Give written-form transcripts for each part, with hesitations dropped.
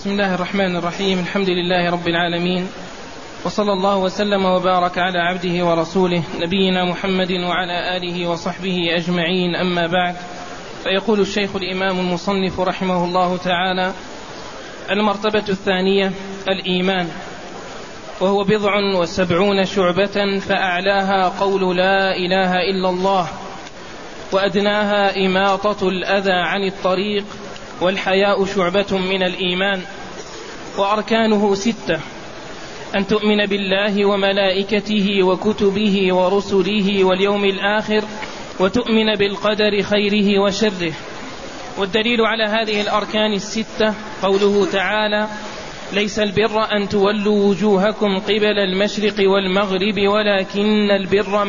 بسم الله الرحمن الرحيم. الحمد لله رب العالمين، وصلى الله وسلم وبارك على عبده ورسوله نبينا محمد وعلى آله وصحبه أجمعين. أما بعد، فيقول الشيخ الإمام المصنف رحمه الله تعالى: المرتبة الثانية الإيمان، وهو 70 شعبة، فأعلاها قول لا إله إلا الله، وأدناها إماطة الأذى عن الطريق، والحياء شعبة من الإيمان. وأركانه 6: أن تؤمن بالله وملائكته وكتبه ورسله واليوم الآخر، وتؤمن بالقدر خيره وشره. والدليل على هذه الأركان 6 قوله تعالى: ليس البر أن تولوا وجوهكم قبل المشرق والمغرب ولكن البر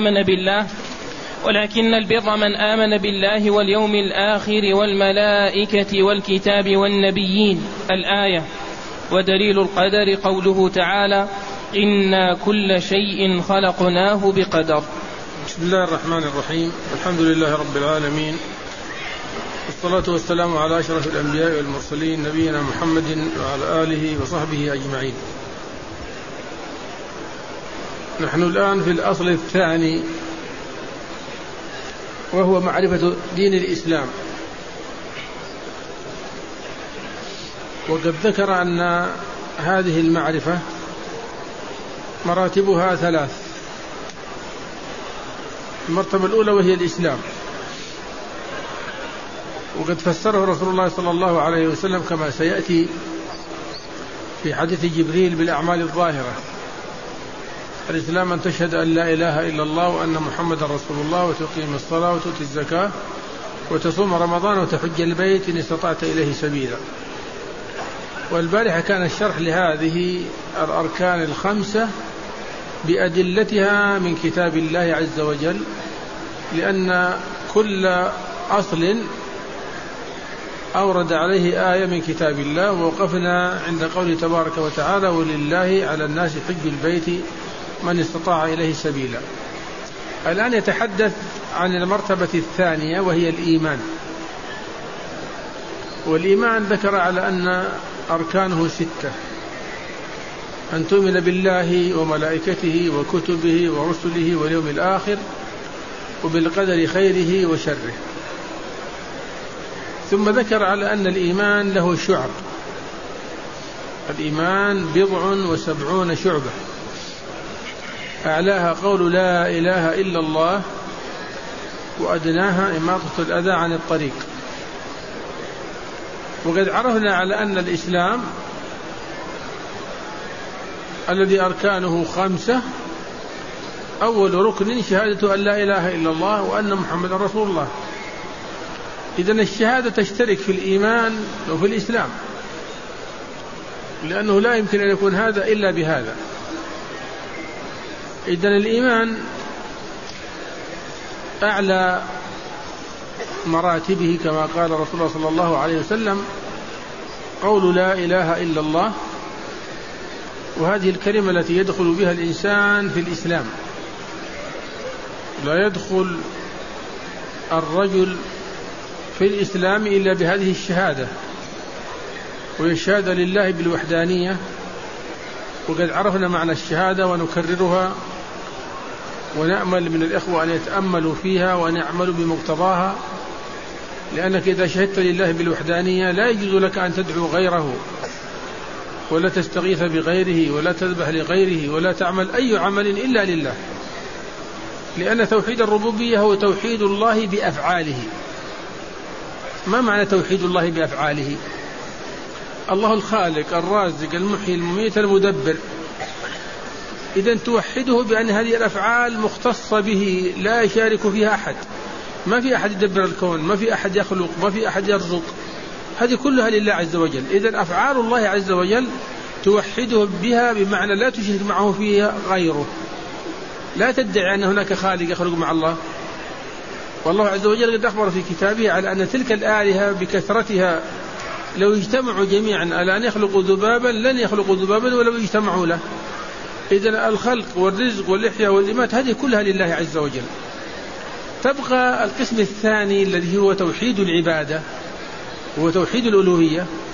من آمن بالله واليوم الآخر والملائكة والكتاب والنبيين. الآية. ودليل القدر قوله تعالى: إنا كل شيء خلقناه بقدر. بسم الله الرحمن الرحيم. الحمد لله رب العالمين، والصلاة والسلام على أشرف الأنبياء والمرسلين نبينا محمد وعلى آله وصحبه أجمعين. نحن الآن في الأصل الثاني، وهو معرفة دين الإسلام. وقد ذكر أن هذه المعرفة مراتبها 3. المرتبة الأولى وهي الإسلام، وقد فسره رسول الله صلى الله عليه وسلم كما سيأتي في حديث جبريل بالأعمال الظاهرة. الإسلام أن تشهد أن لا إله إلا الله وأن محمد رسول الله، وتقيم الصلاة وتؤتي الزكاة وتصوم رمضان وتحج البيت إن استطعت إليه سبيلا. والبارحة كان الشرح لهذه الأركان 5 بأدلتها من كتاب الله عز وجل، لأن كل أصل أورد عليه آية من كتاب الله. ووقفنا عند قوله تبارك وتعالى: ولله على الناس حج البيت من استطاع إليه سبيلا. الآن يتحدث عن المرتبة الثانية وهي الإيمان. والإيمان ذكر على أن أركانه 6: أن تؤمن بالله وملائكته وكتبه ورسله واليوم الآخر، وبالقدر خيره وشره. ثم ذكر على أن الإيمان له شعب. الإيمان 70 شعبة، أعلاها قول لا إله إلا الله، وأدناها إماطة الأذى عن الطريق. وقد عرفنا على أن الإسلام الذي أركانه 5: أول ركن شهادة أن لا إله إلا الله وأن محمد رسول الله. إذن الشهادة تشترك في الإيمان وفي الإسلام، لأنه لا يمكن أن يكون هذا إلا بهذا. إذن الإيمان أعلى مراتبه كما قال رسول الله صلى الله عليه وسلم قول لا إله إلا الله، وهذه الكلمة التي يدخل بها الإنسان في الإسلام. لا يدخل الرجل في الإسلام إلا بهذه الشهادة، وهي الشهادة لله بالوحدانية. وقد عرفنا معنى الشهادة ونكررها، ونأمل من الإخوة أن يتأملوا فيها وأن يعملوا بمقتضاها، لأنك إذا شهدت لله بالوحدانية لا يجوز لك أن تدعو غيره، ولا تستغيث بغيره، ولا تذبح لغيره، ولا تعمل أي عمل إلا لله. لأن توحيد الربوبية هو توحيد الله بأفعاله. ما معنى توحيد الله بأفعاله؟ الله الخالق الرازق المحيي المميت المدبر. إذن توحده بأن هذه الأفعال مختصة به، لا يشارك فيها أحد. ما في أحد يدبر الكون، ما في أحد يخلق، ما في أحد يرزق، هذه كلها لله عز وجل. إذن أفعال الله عز وجل توحده بها، بمعنى لا تشرك معه فيها غيره. لا تدعي أن هناك خالق يخلق مع الله. والله عز وجل قد أخبر في كتابه على أن تلك الآلهة بكثرتها لو اجتمعوا جميعا على أن يخلقوا ذبابا لن يخلقوا ذبابا ولو اجتمعوا له. إذن الخلق والرزق والإحياء والإمات هذه كلها لله عز وجل. تبقى القسم الثاني الذي هو توحيد العبادة، هو توحيد الألوهية.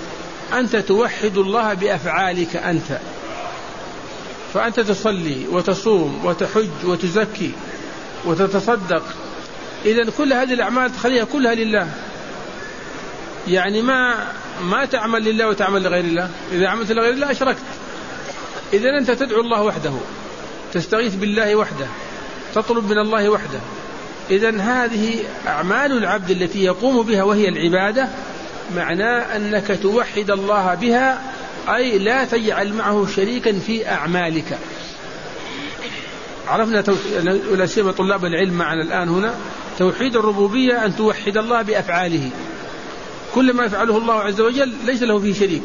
أنت توحد الله بأفعالك أنت، فأنت تصلي وتصوم وتحج وتزكي وتتصدق، إذن كل هذه الأعمال تخليها كلها لله، يعني ما تعمل لله وتعمل لغير الله. إذا عملت لغير الله أشركت. إذن أنت تدعو الله وحده، تستغيث بالله وحده، تطلب من الله وحده. إذن هذه أعمال العبد التي يقوم بها وهي العبادة، معناه أنك توحد الله بها، أي لا تجعل معه شريكا في أعمالك. عرفنا ولا سيما طلاب العلم معنا الآن هنا، توحيد الربوبية أن توحد الله بأفعاله، كل ما يفعله الله عز وجل ليس له فيه شريك.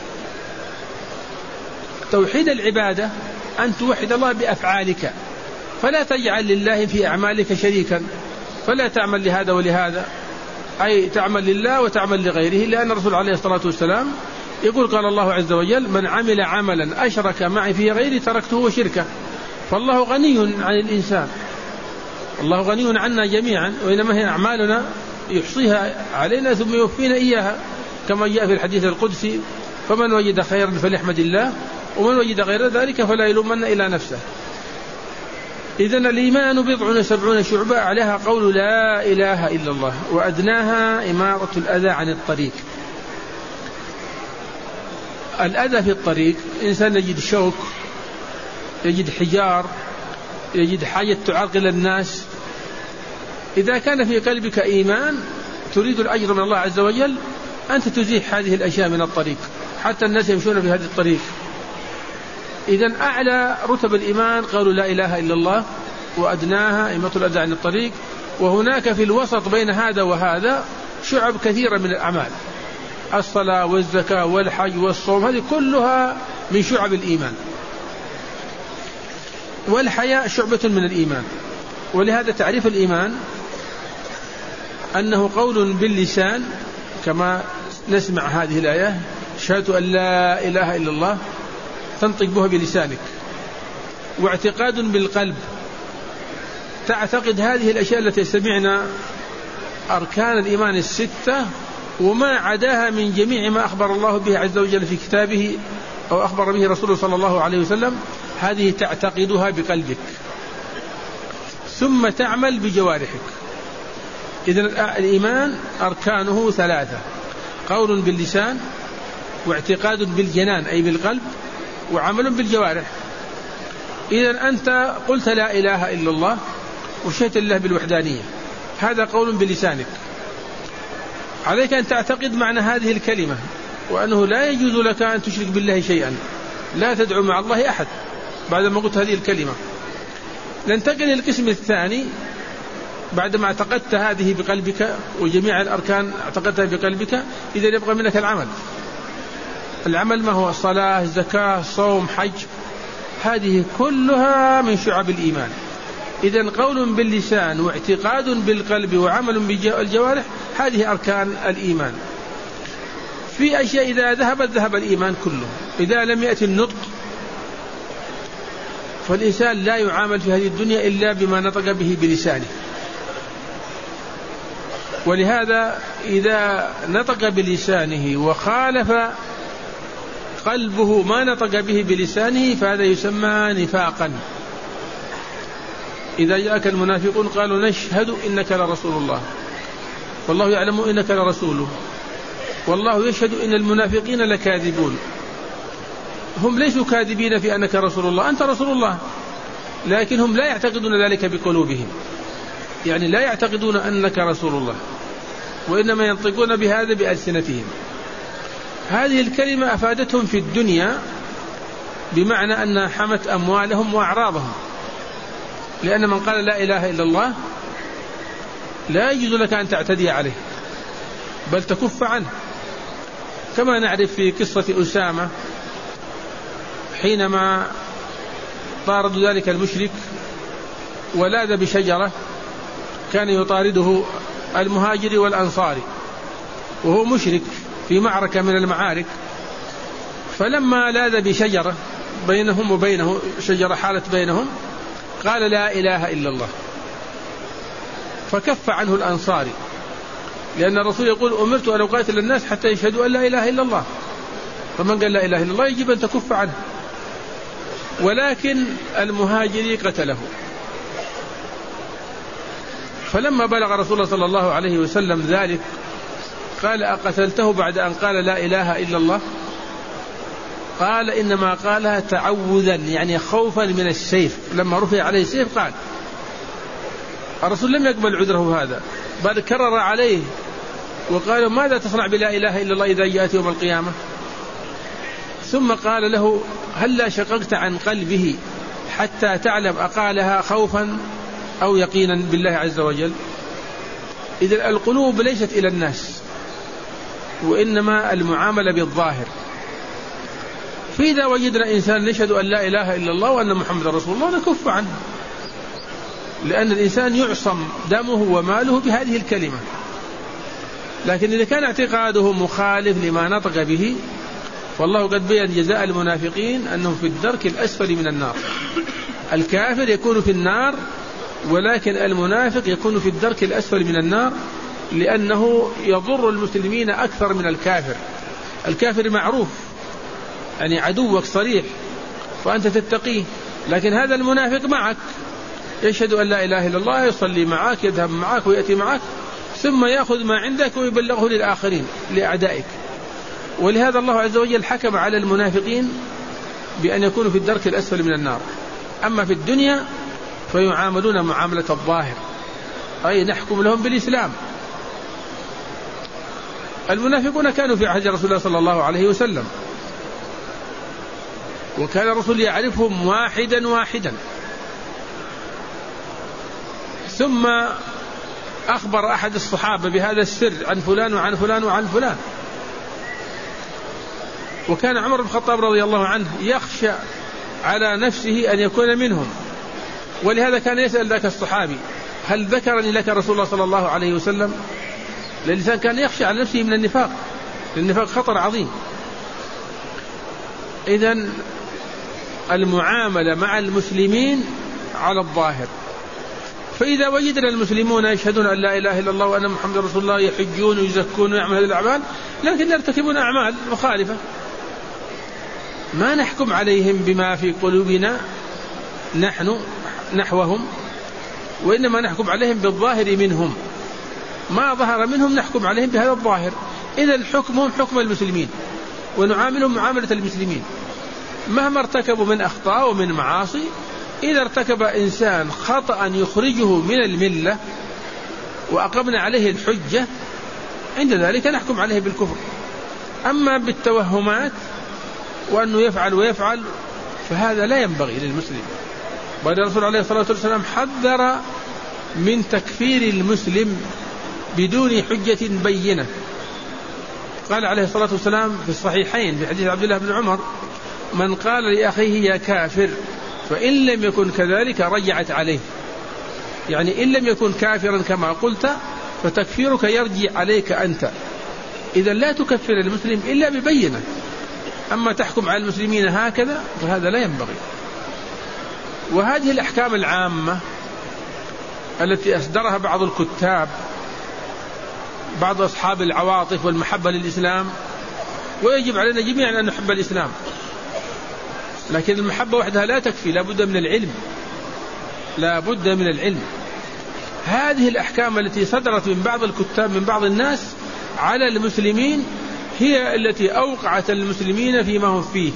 توحيد العبادة أن توحد الله بأفعالك، فلا تجعل لله في أعمالك شريكا، فلا تعمل لهذا ولهذا، أي تعمل لله وتعمل لغيره، لأن الرسول عليه الصلاة والسلام يقول قال الله عز وجل: من عمل عملا أشرك معي فيه غيري تركته وشركه. فالله غني عن الإنسان، الله غني عنا جميعا، وإنما هي أعمالنا يحصيها علينا ثم يوفينا إياها، كما جاء في الحديث القدسي: فمن وجد خيرا فليحمد الله، ومن وجد غير ذلك فلا يلومن إلا نفسه. إذن الإيمان 70 شعبة، عليها قول لا إله إلا الله، وأدناها إماطة الأذى عن الطريق. الأذى في الطريق، إنسان يجد شوك، يجد حجار، يجد حاجة تعرقل الناس، إذا كان في قلبك إيمان تريد الأجر من الله عز وجل، أنت تزيح هذه الأشياء من الطريق حتى الناس يمشون في هذه الطريق. إذن أعلى رتب الإيمان قالوا لا إله إلا الله، وأدناها إماطة الأذى عن الطريق. وهناك في الوسط بين هذا وهذا شعب كثيرة من الأعمال، الصلاة والزكاة والحج والصوم، هذه كلها من شعب الإيمان. والحياء شعبة من الإيمان. ولهذا تعريف الإيمان أنه قول باللسان، كما نسمع هذه الآية: شهادة أن لا إله إلا الله، تنطق بها بلسانك. واعتقاد بالقلب، تعتقد هذه الأشياء التي سمعنا أركان الإيمان 6 وما عداها من جميع ما أخبر الله به عز وجل في كتابه أو أخبر به رسوله صلى الله عليه وسلم، هذه تعتقدها بقلبك ثم تعمل بجوارحك. إذن الإيمان أركانه 3: قول باللسان، واعتقاد بالجنان أي بالقلب، وعمل بالجوارح. إذن أنت قلت لا إله إلا الله وشهدت الله بالوحدانية، هذا قول بلسانك. عليك أن تعتقد معنى هذه الكلمة، وأنه لا يجوز لك أن تشرك بالله شيئا، لا تدعو مع الله أحد بعدما قلت هذه الكلمة. ننتقل للقسم الثاني، بعدما اعتقدت هذه بقلبك وجميع الأركان اعتقدتها بقلبك، إذا يبقى منك العمل. العمل ما هو؟ صلاة، زكاة، صوم، حج، هذه كلها من شعب الإيمان. إذن قول باللسان واعتقاد بالقلب وعمل بالجوارح، هذه أركان الإيمان. في أشياء إذا ذهبت ذهب الإيمان كله. إذا لم يأتي النطق فالإنسان لا يعامل في هذه الدنيا إلا بما نطق به بلسانه. ولهذا إذا نطق بلسانه وخالف قلبه ما نطق به بلسانه فهذا يسمى نفاقا. إذا جاءك المنافقون قالوا نشهد إنك لرسول الله والله يعلم إنك لرسوله والله يشهد إن المنافقين لكاذبون. هم ليسوا كاذبين في أنك رسول الله، أنت رسول الله، لكن هم لا يعتقدون ذلك بقلوبهم، يعني لا يعتقدون أنك رسول الله، وإنما ينطقون بهذا بألسنتهم. هذه الكلمة أفادتهم في الدنيا بمعنى أنها حمت أموالهم وأعراضهم، لأن من قال لا إله إلا الله لا يجوز لك أن تعتدي عليه بل تكف عنه، كما نعرف في قصة أسامة حينما طارد ذلك المشرك ولاذ بشجرة كان يطارده المهاجر والأنصاري وهو مشرك في معركة من المعارك، فلما لاذ بشجرة بينهم وبينه شجرة حالت بينهم قال لا إله إلا الله فكف عنه الأنصاري، لأن الرسول يقول أمرت أن أقاتل الناس حتى يشهدوا أن لا إله إلا الله، فمن قال لا إله إلا الله يجب أن تكف عنه. ولكن المهاجري قتله. فلما بلغ رسول الله صلى الله عليه وسلم ذلك قال أقتلته بعد أن قال لا إله إلا الله؟ قال إنما قالها تعوذا، يعني خوفا من السيف. لما رفع عليه السيف قال. الرسول لم يقبل عذره هذا، بل كرر عليه وقال ماذا تصنع بلا إله إلا الله إذا جاءت يوم القيامة؟ ثم قال له هلا شققت عن قلبه حتى تعلم أقالها خوفا أو يقينا بالله عز وجل؟ إذا القلوب ليست إلى الناس، وإنما المعاملة بالظاهر. فإذا وجدنا إنسان يشهد أن لا إله إلا الله وأن محمد رسول الله نكف عنه، لأن الإنسان يعصم دمه وماله بهذه الكلمة. لكن إذا كان اعتقاده مخالف لما نطق به، والله قد بيّن جزاء المنافقين أنهم في الدرك الأسفل من النار. الكافر يكون في النار، ولكن المنافق يكون في الدرك الأسفل من النار، لأنه يضر المسلمين أكثر من الكافر. الكافر معروف، يعني عدوك صريح فأنت تتقيه، لكن هذا المنافق معك، يشهد أن لا إله إلا الله، يصلي معك، يذهب معك ويأتي معك، ثم يأخذ ما عندك ويبلغه للآخرين لأعدائك. ولهذا الله عز وجل حكم على المنافقين بأن يكونوا في الدرك الأسفل من النار. أما في الدنيا فيعاملون معاملة الظاهر، أي نحكم لهم بالإسلام. المنافقون كانوا في عهد رسول الله صلى الله عليه وسلم، وكان الرسول يعرفهم واحدا واحدا. ثم أخبر أحد الصحابة بهذا السر عن فلان وعن فلان وعن فلان. وكان عمر بن الخطاب رضي الله عنه يخشى على نفسه أن يكون منهم، ولهذا كان يسأل ذاك الصحابي هل ذكرني لك رسول الله صلى الله عليه وسلم؟ الإنسان كان يخشى على نفسه من النفاق، النفاق خطر عظيم. إذن المعاملة مع المسلمين على الظاهر. فإذا وجدنا المسلمون يشهدون أن لا إله إلا الله وأن محمد رسول الله، يحجون ويزكون ويعمل هذه الأعمال، لكن يرتكبون أعمال مخالفة، ما نحكم عليهم بما في قلوبنا نحن نحوهم، وإنما نحكم عليهم بالظاهر منهم. ما ظهر منهم نحكم عليهم بهذا الظاهر. إذا حكمهم حكم المسلمين، ونعاملهم معاملة المسلمين مهما ارتكبوا من أخطاء ومن معاصي. إذا ارتكب إنسان خطأ يخرجه من الملة وأقمنا عليه الحجة، عند ذلك نحكم عليه بالكفر. أما بالتوهمات وأنه يفعل ويفعل فهذا لا ينبغي للمسلم. بل الرسول عليه الصلاة والسلام حذر من تكفير المسلم بدون حجة بينة. قال عليه الصلاة والسلام في الصحيحين في حديث عبد الله بن عمر: من قال لأخيه يا كافر فإن لم يكن كذلك رجعت عليه، يعني إن لم يكن كافرا كما قلت فتكفيرك يرجع عليك أنت. إذا لا تكفر المسلم إلا ببينة. أما تحكم على المسلمين هكذا فهذا لا ينبغي. وهذه الأحكام العامة التي أصدرها بعض الكتاب، بعض أصحاب العواطف والمحبة للإسلام، ويجب علينا جميعا أن نحب الإسلام، لكن المحبة وحدها لا تكفي، لا بد من العلم، لا بد من العلم. هذه الأحكام التي صدرت من بعض الكتاب من بعض الناس على المسلمين هي التي أوقعت المسلمين فيما هم فيه.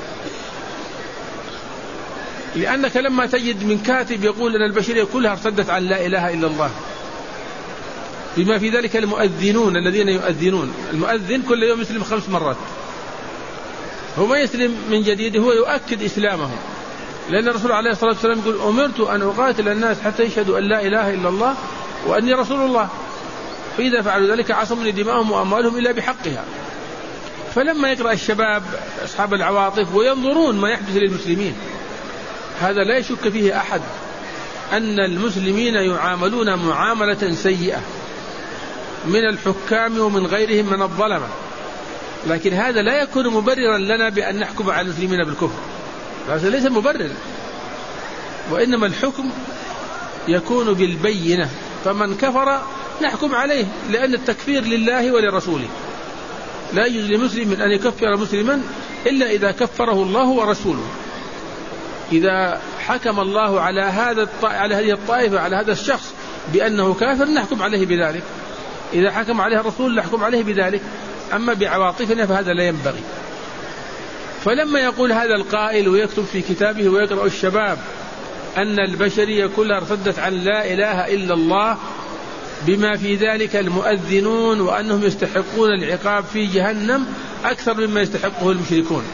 لأنك لما تجد من كاتب يقول أن البشرية كلها ارتدت عن لا إله إلا الله، بما في ذلك المؤذنون الذين يؤذنون، المؤذن كل يوم يسلم 5 مرات، هو ما يسلم من جديد، هو يؤكد إسلامه. لأن الرسول عليه الصلاة والسلام يقول: أمرت أن أقاتل الناس حتى يشهدوا أن لا إله إلا الله وأني رسول الله، فإذا فعلوا ذلك عصموا دماءهم وأموالهم إلا بحقها. فلما يقرأ الشباب أصحاب العواطف وينظرون ما يحدث للمسلمين، هذا لا يشك فيه أحد أن المسلمين يعاملون معاملة سيئة من الحكام ومن غيرهم من الظلمة. لكن هذا لا يكون مبررا لنا بأن نحكم على المسلمين بالكفر، هذا ليس مبرر، وإنما الحكم يكون بالبينة. فمن كفر نحكم عليه، لأن التكفير لله ولرسوله. لا يجوز لمسلم أن يكفر مسلما إلا إذا كفره الله ورسوله. إذا حكم الله على هذه الطائفة على هذا الشخص بأنه كافر نحكم عليه بذلك، إذا حكم عليه الرسول نحكم عليه بذلك، أما بعواطفنا فهذا لا ينبغي. فلما يقول هذا القائل ويكتب في كتابه ويقرأ الشباب أن البشرية كلها ارتدت عن لا إله إلا الله بما في ذلك المؤذنون وأنهم يستحقون العقاب في جهنم أكثر مما يستحقه المشركون.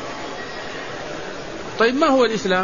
طيب ما هو الإسلام؟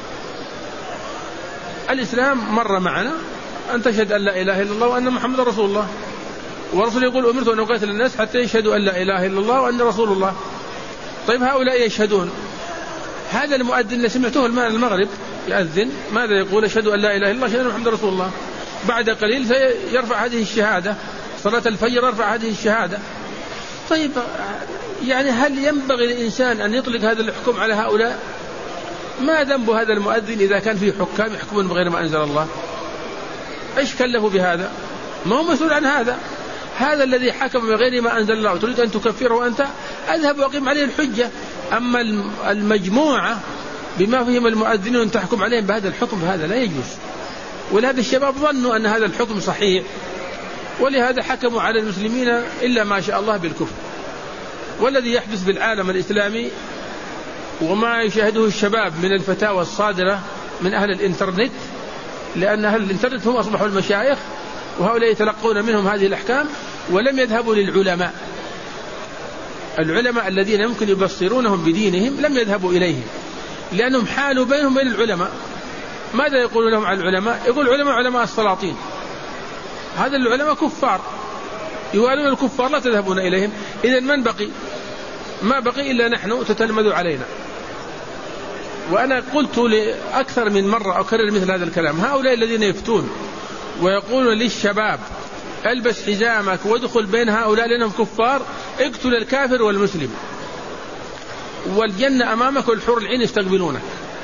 الإسلام مر معنا أن تشهد أن لا إله إلا الله وأن محمد رسول الله، ورسول يقول أمرت أن أقاتل الناس حتى يشهدوا أن لا إله إلا الله وأن رسول الله. طيب هؤلاء يشهدون، هذا المؤذن اللي سمعته الآن المغرب يأذن ماذا يقول؟ أشهد أن لا إله إلا الله أشهد أن محمد رسول الله. بعد قليل سيرفع هذه الشهادة، صلاة الفجر يرفع هذه الشهادة. طيب يعني هل ينبغي للإنسان أن يطلق هذا الحكم على هؤلاء؟ ما ذنب هذا المؤذن إذا كان فيه حكام يحكمون بغير ما أنزل الله؟ إيش كلفوا بهذا؟ ما هو مسؤول عن هذا. هذا الذي حكم بغير ما أنزل الله وتريد أن تكفره أنت، أذهب وأقيم عليه الحجة. أما المجموعة بما فيهم المؤذنون تحكم عليهم بهذا الحكم هذا لا يجوز. ولهذا الشباب ظنوا أن هذا الحكم صحيح، ولهذا حكموا على المسلمين إلا ما شاء الله بالكفر. والذي يحدث بالعالم الإسلامي وما يشاهده الشباب من الفتاوى الصادرة من أهل الإنترنت، لأن أهل الإنترنت هم أصبحوا المشايخ، وهؤلاء يتلقون منهم هذه الأحكام ولم يذهبوا للعلماء. العلماء الذين يمكن يبصرونهم بدينهم لم يذهبوا إليهم، لأنهم حالوا بينهم وبين العلماء. ماذا يقول لهم عن العلماء؟ يقول العلماء علماء السلاطين، هذا العلماء كفار يوالون الكفار لا تذهبون إليهم. إذن من بقي؟ ما بقي إلا نحن تتلمذوا علينا. وأنا قلت لأكثر من مرة أكرر مثل هذا الكلام، هؤلاء الذين يفتون ويقولون للشباب البس حزامك وادخل بين هؤلاء لأنهم كفار، اقتل الكافر والمسلم والجنة أمامك والحور العين يستقبلونك.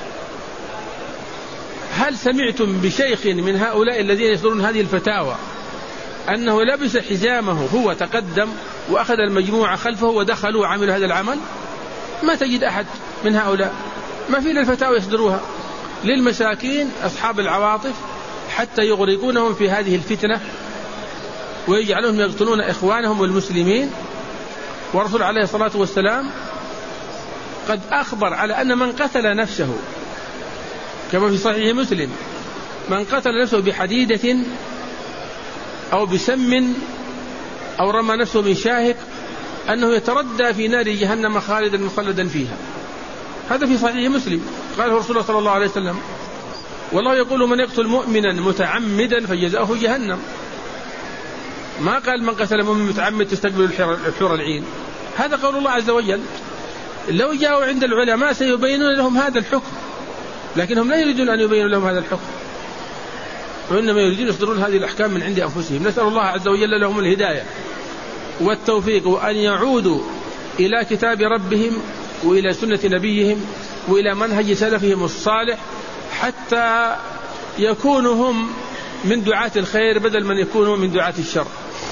هل سمعتم بشيخ من هؤلاء الذين يصدرون هذه الفتاوى أنه لبس حزامه هو تقدم وأخذ المجموعة خلفه ودخلوا وعملوا هذا العمل؟ ما تجد أحد من هؤلاء. ما في الفتاوى يصدروها للمساكين أصحاب العواطف حتى يغرقونهم في هذه الفتنة ويجعلونهم يقتلون إخوانهم والمسلمين. ورسول عليه الصلاة والسلام قد أخبر على أن من قتل نفسه كما في صحيح مسلم، من قتل نفسه بحديدة أو بسم أو رمى نفسه من شاهق أنه يتردى في نار جهنم خالدا مخلدا فيها. هذا في صحيح مسلم، قاله رسول الله صلى الله عليه وسلم: والله يقول من يقتل مؤمنا متعمدا فجزاؤه جهنم. ما قال من قتل مؤمن متعمد تستقبل الحور العين. هذا قول الله عز وجل. لو جاءوا عند العلماء سيبينون لهم هذا الحكم، لكنهم لا يريدون أن يبينوا لهم هذا الحكم، وإنما يريدون يصدرون هذه الأحكام من عند أنفسهم. نسأل الله عز وجل لهم الهداية والتوفيق، وأن يعودوا إلى كتاب ربهم وإلى سنة نبيهم وإلى منهج سلفهم الصالح حتى يكونوا هم من دعاة الخير بدل من يكونوا من دعاة الشر.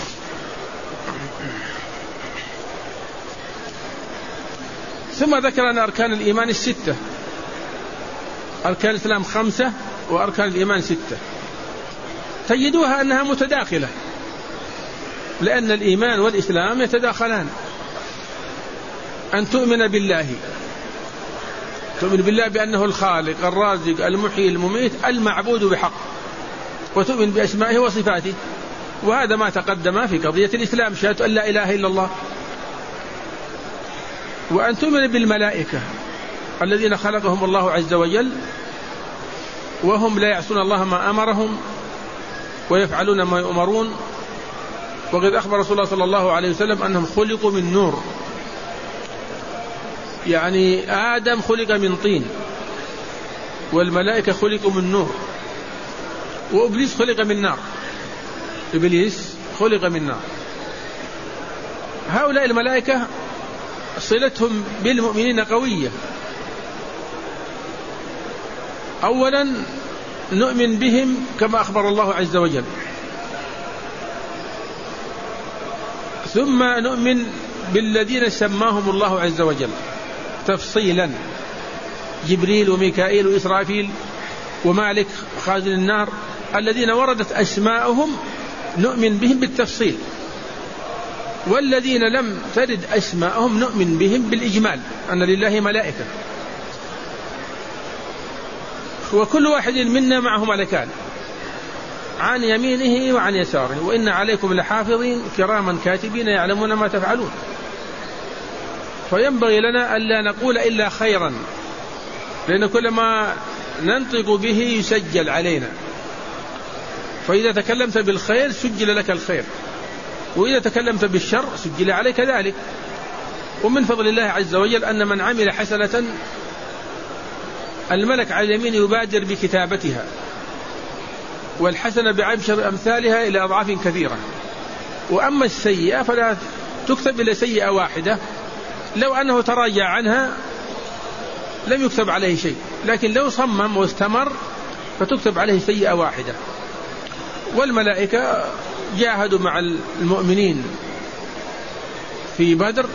ثم ذكر أن أركان الإيمان الستة، أركان الإسلام 5 وأركان الإيمان 6. تجدوها أنها متداخلة، لأن الإيمان والإسلام يتداخلان. أن تؤمن بالله، تؤمن بالله بأنه الخالق الرازق المحيي المميت المعبود بحق، وتؤمن بأسمائه وصفاته، وهذا ما تقدم في قضية الإسلام، شهادة أن لا إله إلا الله. وأن تؤمن بالملائكة الذين خلقهم الله عز وجل وهم لا يعصون الله ما أمرهم ويفعلون ما يؤمرون. وقد أخبر رسول الله صلى الله عليه وسلم أنهم خلقوا من نور، يعني آدم خلق من طين، والملائكة خلقوا من نور، وإبليس خلق من نار. إبليس خلق من نار. هؤلاء الملائكة صلتهم بالمؤمنين قوية. أولا نؤمن بهم كما أخبر الله عز وجل، ثم نؤمن بالذين سماهم الله عز وجل تفصيلا: جبريل وميكائيل وإسرافيل ومالك خازن النار، الذين وردت أسماؤهم نؤمن بهم بالتفصيل، والذين لم ترد أسماءهم نؤمن بهم بالإجمال، أن لله ملائكة، وكل واحد منا معه ملكان عن يمينه وعن يساره، وإن عليكم لحافظين كراما كاتبين يعلمون ما تفعلون. فينبغي لنا ألا نقول إلا خيرا، لأن كل ما ننطق به يسجل علينا، فإذا تكلمت بالخير سجل لك الخير، وإذا تكلمت بالشر سجل عليك ذلك. ومن فضل الله عز وجل أن من عمل حسنة الملك على اليمين يبادر بكتابتها، والحسنة بعشر أمثالها إلى أضعاف كثيرة. وأما السيئة فلا تكتب إلا سيئة واحدة، لو أنه تراجع عنها لم يكتب عليه شيء، لكن لو صمم واستمر فتكتب عليه سيئة واحدة. والملائكة جاهدوا مع المؤمنين في بدر،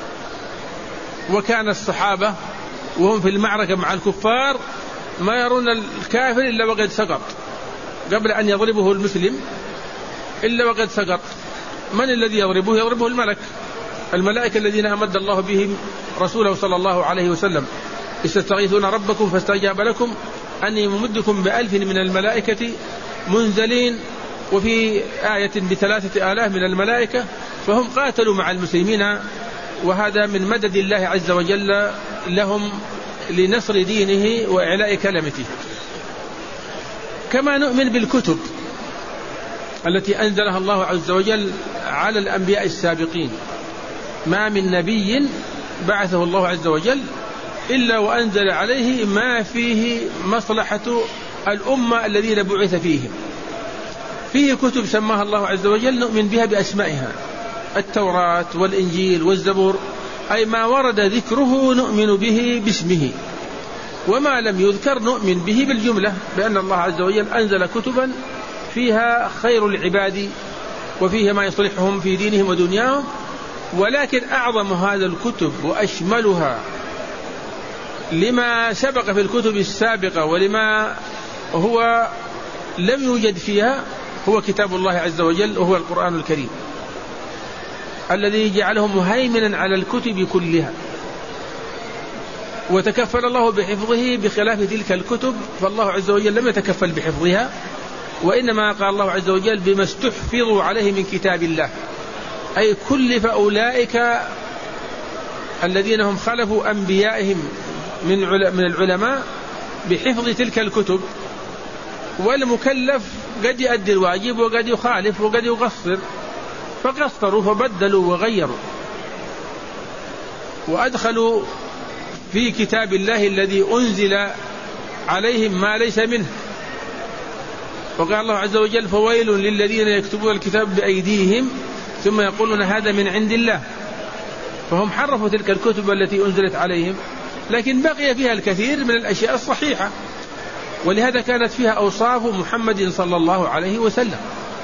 وكان الصحابة وهم في المعركة مع الكفار ما يرون الكافر إلا وقد سقط قبل أن يضربه المسلم، إلا وقد سقط. من الذي يضربه؟ يضربه الملك، الملائكة الذين أمد الله بهم رسوله صلى الله عليه وسلم: استستغيثون ربكم فاستجاب لكم أني ممدكم ب1000 من الملائكة منزلين. وفي آية ب3,000 من الملائكة، فهم قاتلوا مع المسلمين، وهذا من مدد الله عز وجل لهم لنصر دينه وإعلاء كلمته. كما نؤمن بالكتب التي أنزلها الله عز وجل على الأنبياء السابقين، ما من نبي بعثه الله عز وجل إلا وأنزل عليه ما فيه مصلحة الأمة الذين بعث فيهم. فيه كتب سماها الله عز وجل نؤمن بها بأسمائها: التوراة والإنجيل والزبور، أي ما ورد ذكره نؤمن به باسمه، وما لم يذكر نؤمن به بالجملة، بأن الله عز وجل أنزل كتبا فيها خير العباد وفيها ما يصلحهم في دينهم ودنياهم. ولكن أعظم هذا الكتب وأشملها لما سبق في الكتب السابقة ولما هو لم يوجد فيها هو كتاب الله عز وجل، وهو القرآن الكريم الذي جعله مهيمنا على الكتب كلها، وتكفل الله بحفظه بخلاف تلك الكتب، فالله عز وجل لم يتكفل بحفظها، وإنما قال الله عز وجل: بما استحفظوا عليه من كتاب الله، أي كلف أولئك الذين هم خلفوا أنبيائهم من العلماء بحفظ تلك الكتب. والمكلف قد يؤدي الواجب وقد يخالف وقد يقصر، فقصروا فبدلوا وغيروا وأدخلوا في كتاب الله الذي أنزل عليهم ما ليس منه. وقال الله عز وجل: فويل للذين يكتبون الكتاب بأيديهم ثم يقولون هذا من عند الله. فهم حرفوا تلك الكتب التي أنزلت عليهم، لكن بقي فيها الكثير من الأشياء الصحيحة، ولهذا كانت فيها أوصاف محمد صلى الله عليه وسلم.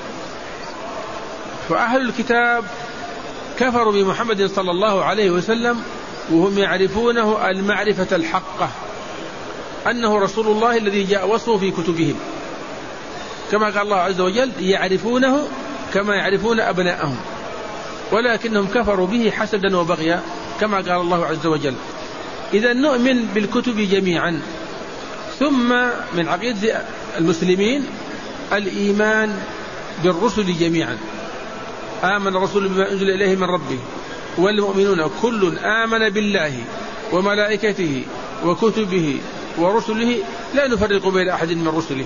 فأهل الكتاب كفروا بمحمد صلى الله عليه وسلم وهم يعرفونه المعرفة الحقة، أنه رسول الله الذي جاء وصفه في كتبهم، كما قال الله عز وجل: يعرفونه كما يعرفون أبناءهم، ولكنهم كفروا به حسدا وبغيا، كما قال الله عز وجل. إذا نؤمن بالكتب جميعا. ثم من عقيدة المسلمين الإيمان بالرسل جميعا: آمن الرسول بما أنزل إليه من ربه والمؤمنون كل آمن بالله وملائكته وكتبه ورسله لا نفرق بين أحد من رسله.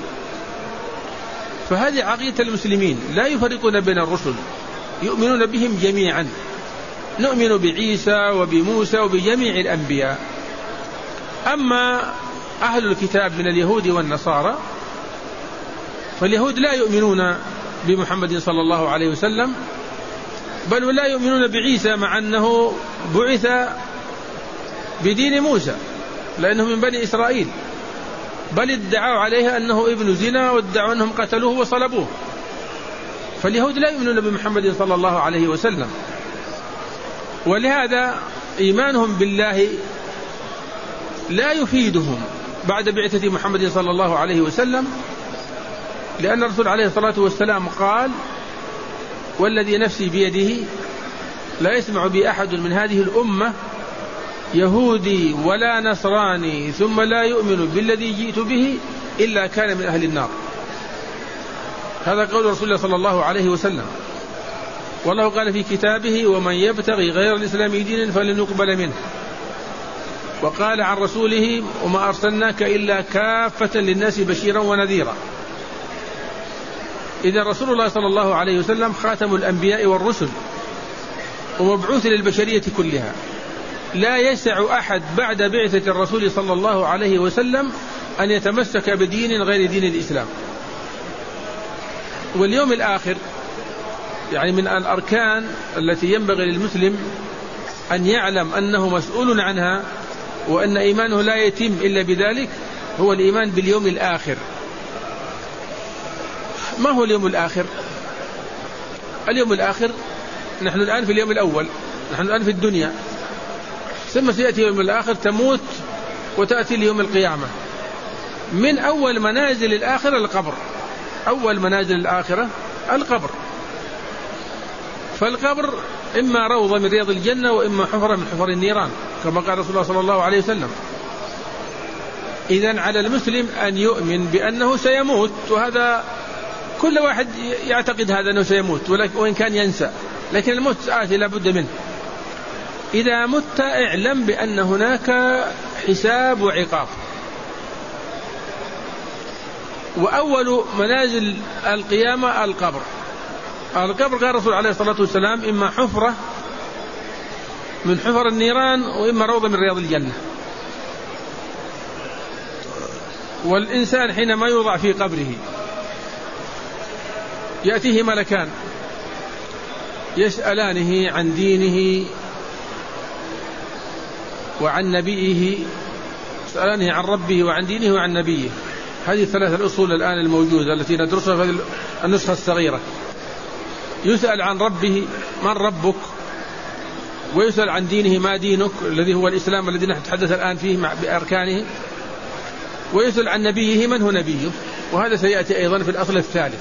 فهذه عقيدة المسلمين، لا يفرقون بين الرسل، يؤمنون بهم جميعا. نؤمن بعيسى وبموسى وبجميع الأنبياء. أما أهل الكتاب من اليهود والنصارى فاليهود لا يؤمنون بمحمد صلى الله عليه وسلم، بل ولا يؤمنون بعيسى مع أنه بعث بدين موسى، لأنه من بني إسرائيل، بل ادعوا عليه أنه ابن زنا، وادعوا أنهم قتلوه وصلبوه. فاليهود لا يؤمنون بمحمد صلى الله عليه وسلم. ولهذا إيمانهم بالله لا يفيدهم بعد بعثة محمد صلى الله عليه وسلم، لأن الرسول عليه الصلاة والسلام قال: والذي نفسي بيده لا يسمع بي أحد من هذه الأمة يهودي ولا نصراني ثم لا يؤمن بالذي جئت به إلا كان من أهل النار. هذا قول رسول الله صلى الله عليه وسلم. والله قال في كتابه: ومن يبتغي غير الإسلام دينا فلن يقبل منه. وقال عن رسوله: وما أرسلناك إلا كافة للناس بشيرا ونذيرا. إذا رسول الله صلى الله عليه وسلم خاتم الأنبياء والرسل ومبعوث للبشرية كلها، لا يسع أحد بعد بعثة الرسول صلى الله عليه وسلم أن يتمسك بدين غير دين الإسلام. واليوم الآخر يعني من الأركان التي ينبغي للمسلم أن يعلم أنه مسؤول عنها، وأن إيمانه لا يتم إلا بذلك، هو الإيمان باليوم الآخر. ما هو اليوم الآخر؟ اليوم الآخر نحن الآن في اليوم الأول، نحن الآن في الدنيا، ثم سيأتي يوم الآخر، تموت وتأتي ليوم القيامة. من أول منازل الآخرة القبر، أول منازل الآخرة القبر. فالقبر إما روضة من رياض الجنة وإما حفرة من حفر النيران، كما قال رسول الله صلى الله عليه وسلم. إذن على المسلم أن يؤمن بأنه سيموت، وهذا كل واحد يعتقد هذا أنه سيموت وإن كان ينسى، لكن الموت آتي لا بد منه. إذا مت اعلم بأن هناك حساب وعقاب. وأول منازل القيامة القبر. القبر قال الرسول عليه الصلاة والسلام: إما حفرة من حفر النيران وإما روضة من رياض الجنة. والإنسان حينما يوضع في قبره يأتيه ملكان يسألانه عن دينه وعن نبيه، يسألانه عن ربه وعن دينه وعن نبيه. هذه الثلاثة الأصول الآن الموجودة التي ندرسها في النسخة الصغيرة. يسأل عن ربه: من ربك؟ ويسأل عن دينه: ما دينك؟ الذي هو الإسلام الذي نتحدث الآن فيه بأركانه. ويسأل عن نبيه: من هو نبيه؟ وهذا سيأتي أيضا في الأصل الثالث.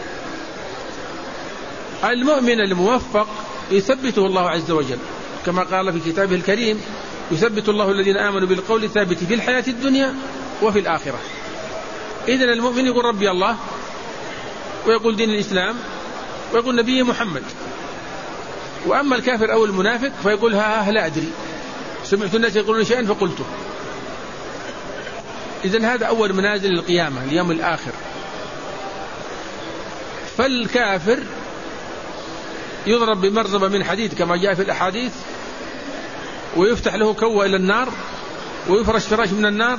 المؤمن الموفق يثبته الله عز وجل، كما قال في كتابه الكريم: يثبت الله الذين آمنوا بالقول الثابت في الحياة الدنيا وفي الآخرة. إذن المؤمن يقول ربي الله، ويقول دين الإسلام، ويقول نبي محمد. وأما الكافر أو المنافق فيقول: ها لا أدري، سمعت الناس يقولون شيئا فقلته. إذن هذا أول منازل القيامة، اليوم الآخر. فالكافر يضرب بمرزبة من حديد كما جاء في الأحاديث، ويفتح له كوة إلى النار، ويفرش فراش من النار،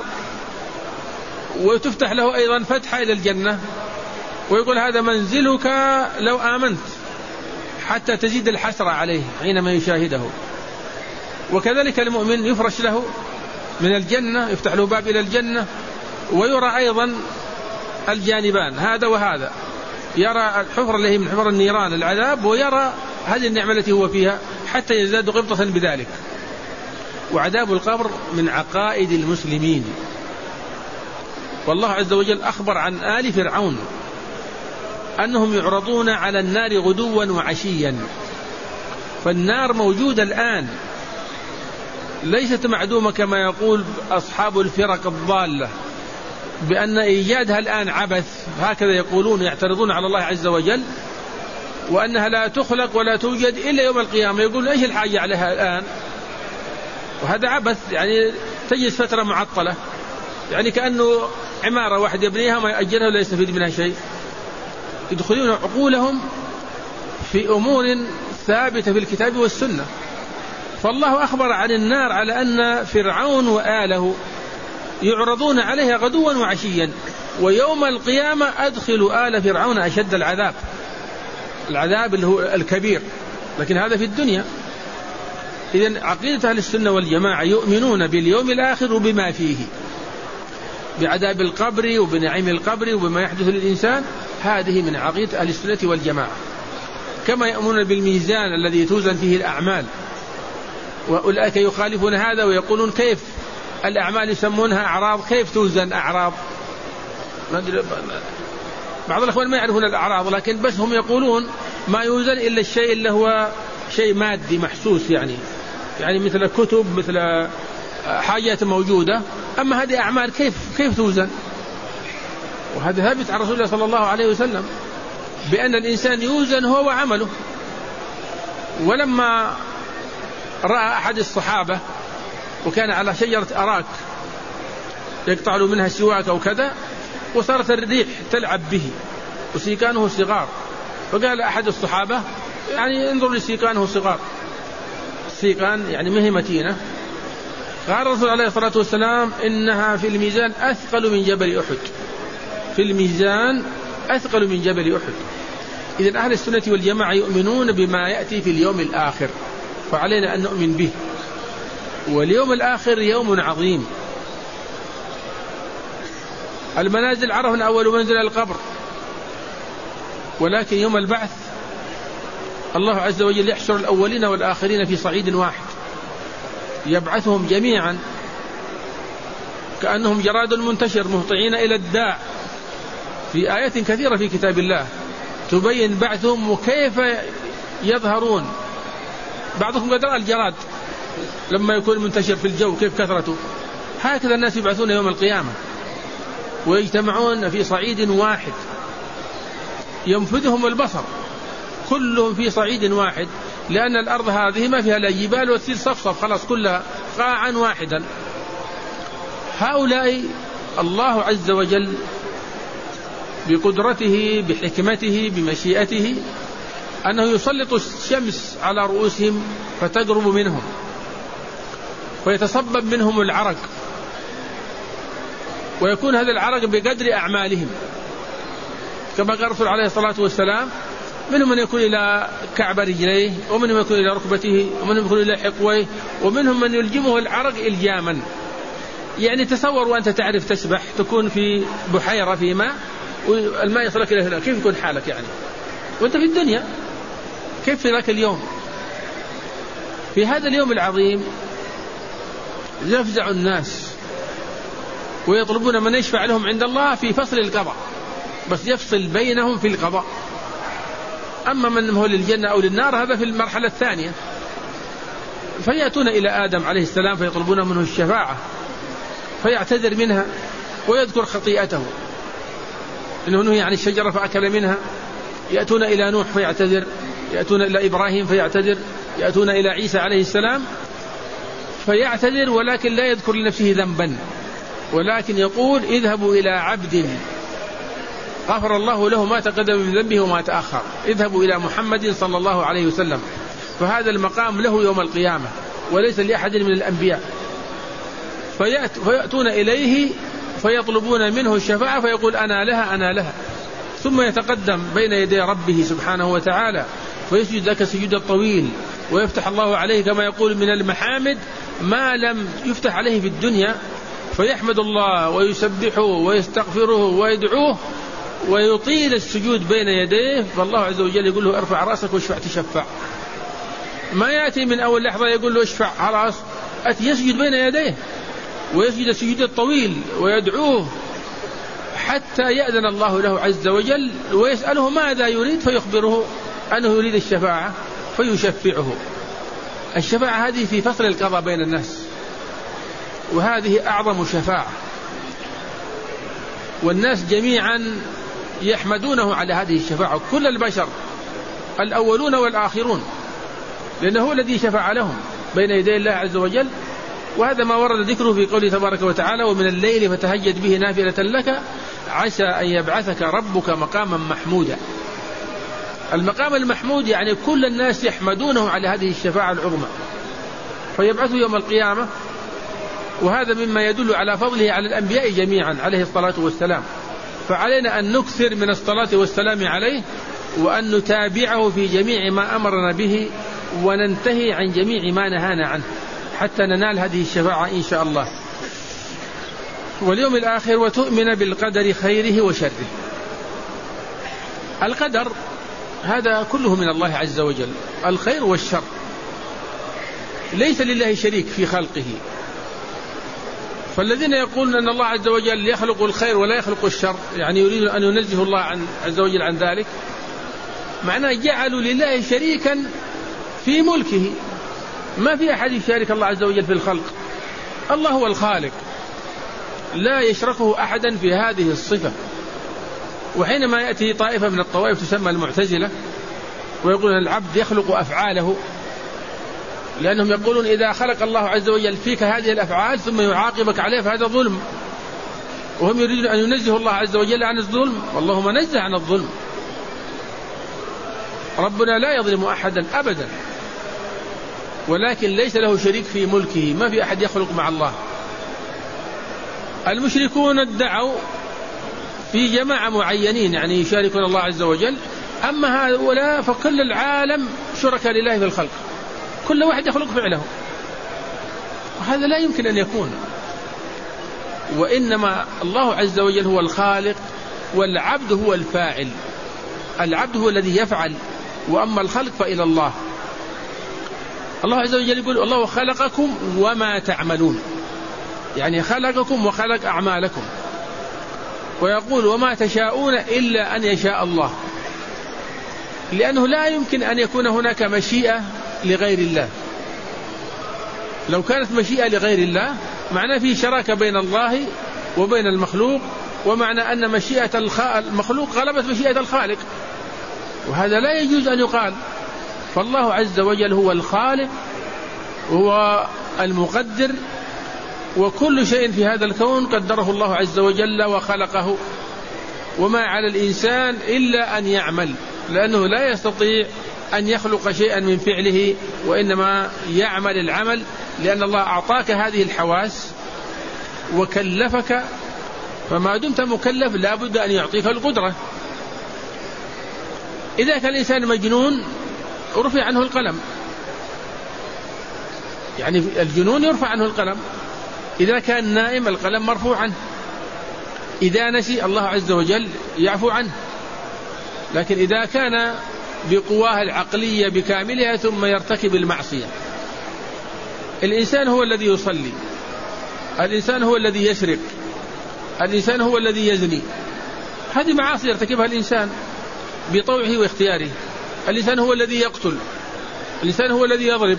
وتفتح له أيضا فتحة إلى الجنة، ويقول: هذا منزلك لو آمنت، حتى تزيد الحسرة عليه حينما يشاهده. وكذلك المؤمن يفرش له من الجنة، يفتح له باب إلى الجنة، ويرى أيضا الجانبان هذا وهذا، يرى الحفرة التي من حفر النيران العذاب، ويرى هذه النعمة التي هو فيها، حتى يزداد قبطة بذلك. وعذاب القبر من عقائد المسلمين. والله عز وجل أخبر عن آل فرعون أنهم يعرضون على النار غدوا وعشيا. فالنار موجودة الآن، ليست معدومة كما يقول أصحاب الفرق الضالة بأن إيجادها الآن عبث، هكذا يقولون، يعترضون على الله عز وجل، وأنها لا تخلق ولا توجد إلا يوم القيامة. يقول: إيش الحاجة عليها الآن؟ وهذا عبث، يعني تجلس فترة معطلة، يعني كأنه عمارة واحد يبنيها ما يأجرها ولا يستفيد منها شيء. يدخلون عقولهم في أمور ثابتة في الكتاب والسنة. فالله أخبر عن النار على أن فرعون وآله يعرضون عليها غدوا وعشيا، ويوم القيامة أدخلوا آل فرعون أشد العذاب، العذاب اللي هو الكبير، لكن هذا في الدنيا. إذن عقيدة أهل السنة والجماعة يؤمنون باليوم الآخر وبما فيه، بعذاب القبر وبنعيم القبر وبما يحدث للإنسان. هذه من عقيدة أهل السنة والجماعة. كما يؤمنون بالميزان الذي توزن فيه الأعمال، وأولئك يخالفون هذا ويقولون كيف الأعمال يسمونها أعراض، كيف توزن أعراض؟ بعض الأخوان ما يعرفون الأعراض، لكن بس هم يقولون ما يوزن إلا الشيء اللي هو شيء مادي محسوس، يعني مثل كتب، مثل حاجات موجودة. أما هذه أعمال كيف توزن؟ وهذا ثابت عن رسول الله صلى الله عليه وسلم بأن الإنسان يوزن هو وعمله. ولما رأى أحد الصحابة وكان على شجرة أراك يقطع له منها سواك أو كذا، وصارت الريح تلعب به وسيكانه صغار، فقال أحد الصحابة يعني انظر لسيكانه صغار، السيكان يعني مهي متينة. قال الرسول عليه الصلاة والسلام إنها في الميزان أثقل من جبل أحد، في الميزان أثقل من جبل أحد. إذن أهل السنة والجماعة يؤمنون بما يأتي في اليوم الآخر، فعلينا أن نؤمن به. واليوم الآخر يوم عظيم. المنازل عرفنا أول منزل القبر، ولكن يوم البعث الله عز وجل يحشر الأولين والآخرين في صعيد واحد، يبعثهم جميعا كأنهم جراد منتشر مهطعين إلى الداع، في آيات كثيرة في كتاب الله تبين بعثهم وكيف يظهرون. بعضكم قد رأى الجراد لما يكون منتشر في الجو كيف كثرته، هكذا الناس يبعثون يوم القيامة ويجتمعون في صعيد واحد ينفذهم البصر، كلهم في صعيد واحد، لأن الأرض هذه ما فيها لا جبال وتصير صفصف، خلاص كلها قاعا واحدا. هؤلاء الله عز وجل بقدرته بحكمته بمشيئته أنه يسلط الشمس على رؤوسهم فتقرب منهم ويتصبب منهم العرق، ويكون هذا العرق بقدر أعمالهم، كما قال الرسول عليه الصلاة والسلام منهم من يكون إلى كعب رجليه، ومنهم من يكون إلى ركبته، ومنهم من يكون إلى حقويه، ومنهم من يلجمه العرق إلجاما. يعني تصور وأنت تعرف تسبح، تكون في بحيرة في ماء والماء يصلك إلى هنا، كيف يكون حالك يعني وأنت في الدنيا؟ كيف في ذاك اليوم؟ في هذا اليوم العظيم يفزع الناس ويطلبون من يشفع لهم عند الله في فصل القضاء، بس يفصل بينهم في القضاء. أما من هو للجنة أو للنار هذا في المرحلة الثانية. فيأتون إلى آدم عليه السلام فيطلبون منه الشفاعة، فيعتذر منها ويذكر خطيئته إنه نهي عن الشجرة فأكل منها. يأتون إلى نوح فيعتذر، يأتون إلى إبراهيم فيعتذر، يأتون إلى عيسى عليه السلام فيعتذر، ولكن لا يذكر لنفسه ذنبا، ولكن يقول اذهبوا إلى عبد غفر الله له ما تقدم من ذنبه وما تأخر، اذهبوا إلى محمد صلى الله عليه وسلم. فهذا المقام له يوم القيامة وليس لأحد من الأنبياء. فيأتون إليه فيطلبون منه الشفاعة فيقول أنا لها أنا لها، ثم يتقدم بين يدي ربه سبحانه وتعالى ويسجد لك سجود الطويل، ويفتح الله عليه كما يقول من المحامد ما لم يفتح عليه في الدنيا، فيحمد الله ويسبحه ويستغفره ويدعوه ويطيل السجود بين يديه. فالله عز وجل يقول له ارفع رأسك واشفع تشفع. ما يأتي من أول لحظة يقول له اشفع خلاص، أتي يسجد بين يديه ويسجد السجود الطويل ويدعوه حتى يأذن الله له عز وجل ويسأله ماذا يريد فيخبره أنه يريد الشفاعة فيشفعه. الشفاعة هذه في فصل القضاء بين الناس، وهذه أعظم شفاعة، والناس جميعا يحمدونه على هذه الشفاعة، كل البشر الأولون والآخرون، لأنه هو الذي شفع لهم بين يدي الله عز وجل. وهذا ما ورد ذكره في قوله تبارك وتعالى ومن الليل فتهجد به نافلة لك عسى أن يبعثك ربك مقاما محمودا. المقام المحمود يعني كل الناس يحمدونه على هذه الشفاعة العظمى، فيبعثه يوم القيامة. وهذا مما يدل على فضله على الأنبياء جميعا عليه الصلاة والسلام. فعلينا أن نكثر من الصلاة والسلام عليه، وأن نتابعه في جميع ما أمرنا به، وننتهي عن جميع ما نهانا عنه حتى ننال هذه الشفاعة إن شاء الله. واليوم الآخر وتؤمن بالقدر خيره وشره. القدر هذا كله من الله عز وجل، الخير والشر. ليس لله شريك في خلقه. فالذين يقولون أن الله عز وجل يخلق الخير ولا يخلق الشر، يعني يريد أن ينزه الله عز وجل عن ذلك، معناه جعلوا لله شريكا في ملكه. ما في أحد يشارك الله عز وجل في الخلق، الله هو الخالق لا يشركه أحدا في هذه الصفة. وحينما يأتي طائفة من الطوائف تسمى المعتزلة ويقولون العبد يخلق أفعاله، لأنهم يقولون إذا خلق الله عز وجل فيك هذه الأفعال ثم يعاقبك عليه فهذا ظلم، وهم يريدون أن ينزه الله عز وجل عن الظلم، والله منزه عن الظلم. ربنا لا يظلم أحدا أبدا، ولكن ليس له شريك في ملكه، ما في أحد يخلق مع الله. المشركون ادعوا في جماعة معينين يعني يشاركون الله عز وجل، أما هؤلاء فكل العالم شركاء لله في الخلق، كل واحد يخلق فعله، وهذا لا يمكن أن يكون. وإنما الله عز وجل هو الخالق والعبد هو الفاعل، العبد هو الذي يفعل، وأما الخلق فإلى الله. الله عز وجل يقول الله خلقكم وما تعملون، يعني خلقكم وخلق أعمالكم. ويقول وما تشاءون إلا أن يشاء الله، لأنه لا يمكن أن يكون هناك مشيئة لغير الله. لو كانت مشيئة لغير الله معناه في شراكة بين الله وبين المخلوق، ومعنى أن مشيئة المخلوق غلبت مشيئة الخالق، وهذا لا يجوز أن يقال. فالله عز وجل هو الخالق وهو المقدر، وكل شيء في هذا الكون قدره الله عز وجل وخلقه، وما على الإنسان إلا أن يعمل، لأنه لا يستطيع أن يخلق شيئا من فعله، وإنما يعمل العمل، لأن الله أعطاك هذه الحواس وكلفك، فما دمت مكلف لا بد أن يعطيك القدرة. إذا كان الإنسان مجنون رفع عنه القلم، يعني الجنون يرفع عنه القلم. إذا كان نائم القلم مرفوع عنه، إذا نسي الله عز وجل يعفو عنه. لكن إذا كان بقواه العقلية بكاملها ثم يرتكب المعصية، الإنسان هو الذي يصلي، الإنسان هو الذي يسرق، الإنسان هو الذي يزني، هذه معاصي يرتكبها الإنسان بطوعه واختياره. الإنسان هو الذي يقتل، الإنسان هو الذي يضرب،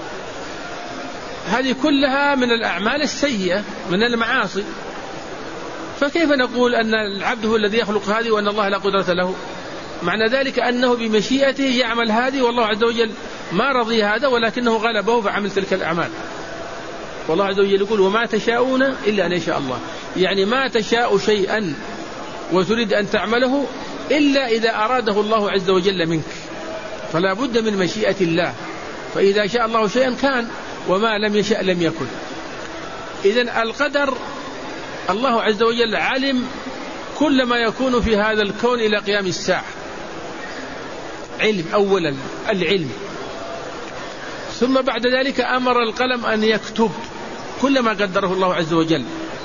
هذه كلها من الأعمال السيئة من المعاصي. فكيف نقول أن العبد هو الذي يخلق هذه وأن الله لا قدرة له؟ معنى ذلك أنه بمشيئته يعمل هذه، والله عز وجل ما رضي هذا ولكنه غلبه فعمل تلك الأعمال. والله عز وجل يقول وما تشاءون إلا أن يشاء الله، يعني ما تشاء شيئا وتريد أن تعمله إلا إذا أراده الله عز وجل منك، فلا بد من مشيئة الله. فإذا شاء الله شيئا كان، وما لم يشاء لم يكن. إذن القدر الله عز وجل علم كل ما يكون في هذا الكون إلى قيام الساعة، علم أولا العلم، ثم بعد ذلك أمر القلم أن يكتب كل ما قدره الله عز وجل،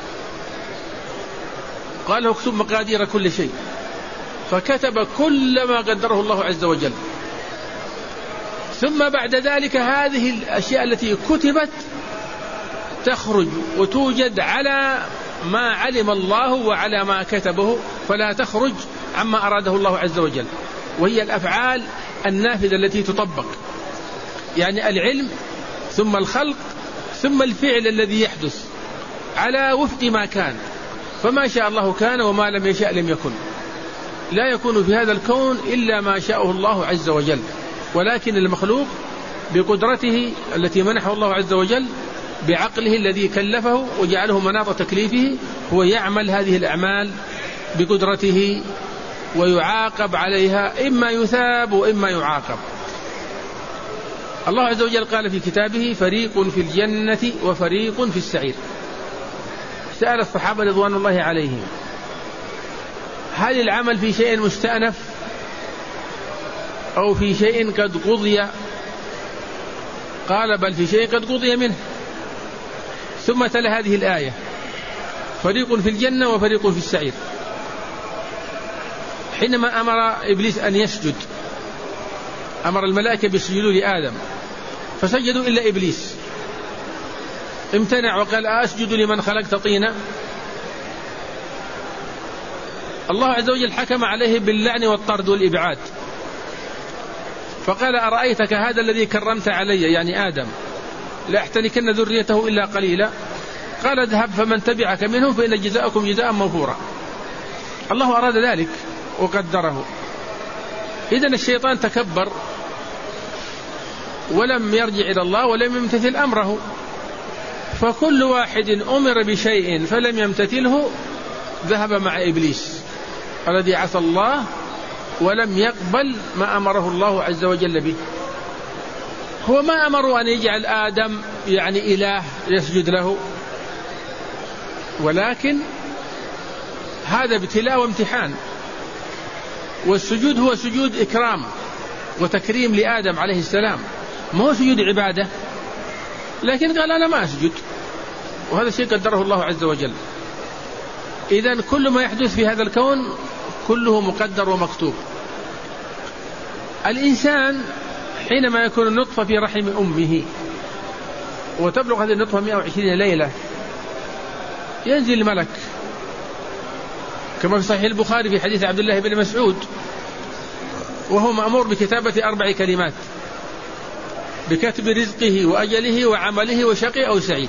قال له اكتب مقادير كل شيء، فكتب كل ما قدره الله عز وجل. ثم بعد ذلك هذه الأشياء التي كتبت تخرج وتوجد على ما علم الله وعلى ما كتبه، فلا تخرج عما أراده الله عز وجل، وهي الأفعال النافذة التي تطبق، يعني العلم ثم الخلق ثم الفعل الذي يحدث على وفق ما كان. فما شاء الله كان وما لم يشاء لم يكن. لا يكون في هذا الكون إلا ما شاءه الله عز وجل، ولكن المخلوق بقدرته التي منحه الله عز وجل بعقله الذي كلفه وجعله مناط تكليفه هو يعمل هذه الأعمال بقدرته ويعاقب عليها، إما يثاب وإما يعاقب. الله عز وجل قال في كتابه فريق في الجنة وفريق في السعير. سأل الصحابة رضوان الله عليهم هل العمل في شيء مستأنف أو في شيء قد قضي؟ قال بل في شيء قد قضي منه. ثم تلا هذه الآية فريق في الجنة وفريق في السعير. حينما أمر إبليس أن يسجد، أمر الملائكة بيسجدوا لآدم فسجدوا إلا إبليس، امتنع وقال أسجد لمن خلقت طينا. الله عز وجل حكم عليه باللعن والطرد والإبعاد، فقال أرأيتك هذا الذي كرمت علي يعني آدم لأحتنكن ذريته إلا قليلا، قال اذهب فمن تبعك منهم فإن جزاءكم جزاء موفورا. الله أراد ذلك وقدره. إذن الشيطان تكبر ولم يرجع إلى الله ولم يمتثل أمره، فكل واحد أمر بشيء فلم يمتثله ذهب مع إبليس الذي عصى الله ولم يقبل ما أمره الله عز وجل به. هو ما أمره أن يجعل آدم يعني إله يسجد له، ولكن هذا ابتلاء وامتحان، والسجود هو سجود إكرام وتكريم لآدم عليه السلام، ما هو سجود عبادة. لكن قال أنا ما أسجد، وهذا الشيء قدره الله عز وجل. إذن كل ما يحدث في هذا الكون كله مقدر ومكتوب. الإنسان حينما يكون النطفة في رحم أمه وتبلغ هذه النطفة 120 ليلة ينزل الملك كما في صحيح البخاري في حديث عبد الله بن مسعود، وهو مأمور بكتابة 4 كلمات: بكتب رزقه وأجله وعمله وشقي أو سعيد.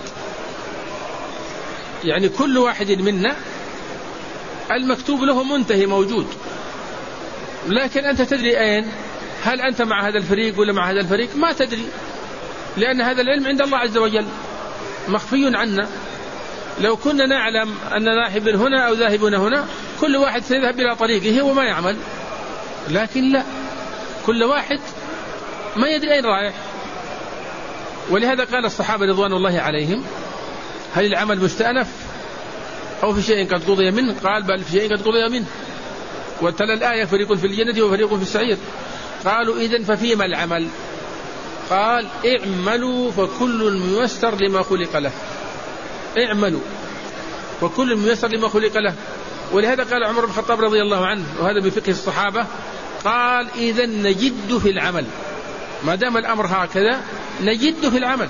يعني كل واحد منا المكتوب له منتهي موجود، لكن أنت تدري أين؟ هل أنت مع هذا الفريق ولا مع هذا الفريق؟ ما تدري، لأن هذا العلم عند الله عز وجل مخفي عنا. لو كنا نعلم أن ذاهب هنا أو ذاهب هنا كل واحد سيذهب إلى طريقه وما يعمل، لكن لا، كل واحد ما يدري أين رايح. ولهذا قال الصحابة رضوان الله عليهم: هل العمل مستأنف أو في شيء قد قضي منه؟ قال: بل في شيء قد قضي منه. وتلا الآية: فريق في الجنة وفريق في السعير. قالوا: إذن ففيما العمل؟ قال: اعملوا فكل ميسر لما خلق له. اعملوا وكل ميسر لما خلق له. ولهذا قال عمر بن الخطاب رضي الله عنه، وهذا من فقه الصحابة، قال: إذن نجد في العمل، ما دام الأمر هكذا نجد في العمل.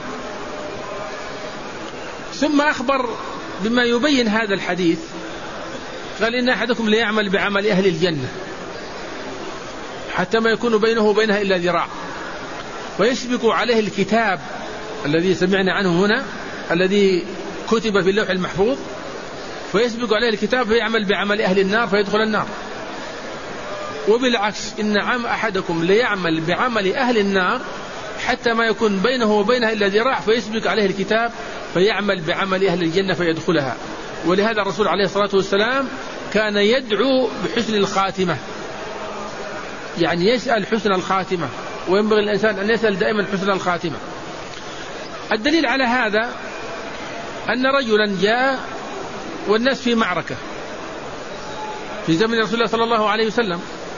ثم أخبر بما يبين هذا الحديث، قال: إن أحدكم ليعمل بعمل أهل الجنة حتى ما يكون بينه وبينها إلا ذراع، ويسبق عليه الكتاب الذي سمعنا عنه هنا، الذي كتب في اللوح المحفوظ، فيسبق عليه الكتاب فيعمل بعمل أهل النار فيدخل النار. وبالعكس، إن أحدكم ليعمل بعمل أهل النار حتى ما يكون بينه وبينها إلا ذراع، فيسبق عليه الكتاب فيعمل بعمل أهل الجنة فيدخلها. ولهذا الرسول عليه الصلاة والسلام كان يدعو بحسن الخاتمة، يعني يسأل حسن الخاتمة، وينبغي الإنسان أن يسأل دائما حسن الخاتمة. الدليل على هذا أن رجلا جاء والناس في معركة في زمن رسول الله صلى الله عليه وسلم،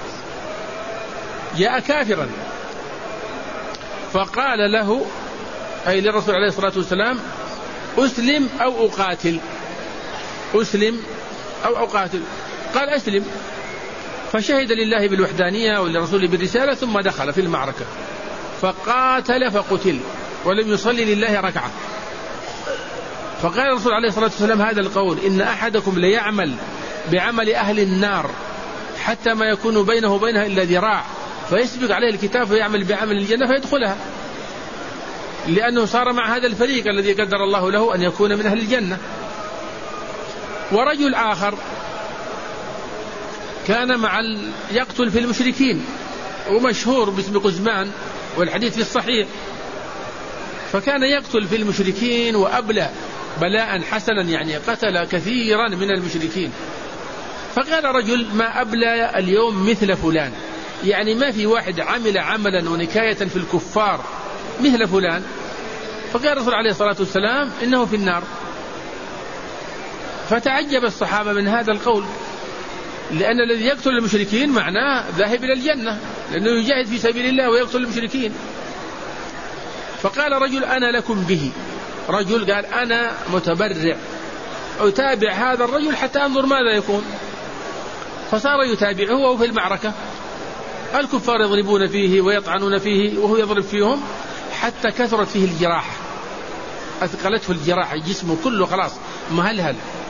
جاء كافرا، فقال له أي للرسول عليه الصلاة والسلام: أسلم أو أقاتل، أسلم أو أقاتل. قال: أسلم. فشهد لله بالوحدانية ولرسوله بالرسالة، ثم دخل في المعركة فقاتل فقتل ولم يصلي لله ركعة. فقال الرسول عليه الصلاة والسلام هذا القول: إن أحدكم ليعمل بعمل أهل النار حتى ما يكون بينه وبينها إلا ذراع، فيسبق عليه الكتاب فيعمل بعمل الجنة فيدخلها، لأنه صار مع هذا الفريق الذي قدر الله له أن يكون من أهل الجنة. ورجل آخر كان يقتل في المشركين، ومشهور باسم قزمان، والحديث في الصحيح، فكان يقتل في المشركين وأبلى بلاء حسنا، يعني قتل كثيرا من المشركين. فقال رجل: ما أبلى اليوم مثل فلان، يعني ما في واحد عمل عملا ونكاية في الكفار مثل فلان. فقال الرسول عليه الصلاة والسلام: إنه في النار. فتعجب الصحابة من هذا القول، لأن الذي يقتل المشركين معناه ذاهب إلى الجنة، لأنه يجاهد في سبيل الله ويقتل المشركين. فقال رجل: أنا لكم به. رجل قال: أنا متبرع أتابع هذا الرجل حتى أنظر ماذا يكون. فصار يتابعه وهو في المعركة، الكفار يضربون فيه ويطعنون فيه وهو يضرب فيهم، حتى كثرت فيه الجراح، أثقلته الجراحة، جسمه كله خلاص مهلهل،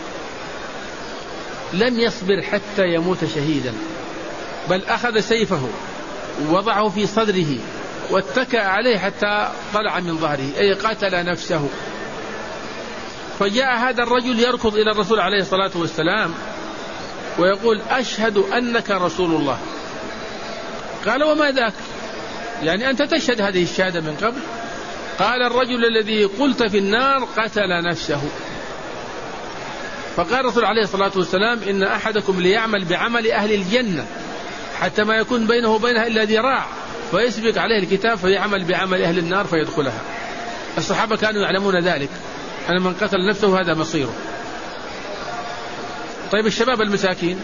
لم يصبر حتى يموت شهيدا، بل أخذ سيفه ووضعه في صدره واتكأ عليه حتى طلع من ظهره، أي قتل نفسه. فجاء هذا الرجل يركض إلى الرسول عليه الصلاة والسلام ويقول: أشهد أنك رسول الله. قال: وما ذاك؟ يعني أنت تشهد هذه الشهادة من قبل؟ قال: الرجل الذي قلت في النار قتل نفسه. فقال الرسول عليه الصلاة والسلام: إن أحدكم ليعمل بعمل أهل الجنة حتى ما يكون بينه وبينها إلا ذراع، فيسبق عليه الكتاب فيعمل بعمل أهل النار فيدخلها. الصحابة كانوا يعلمون ذلك، أن من قتل نفسه هذا مصيره. طيب الشباب المساكين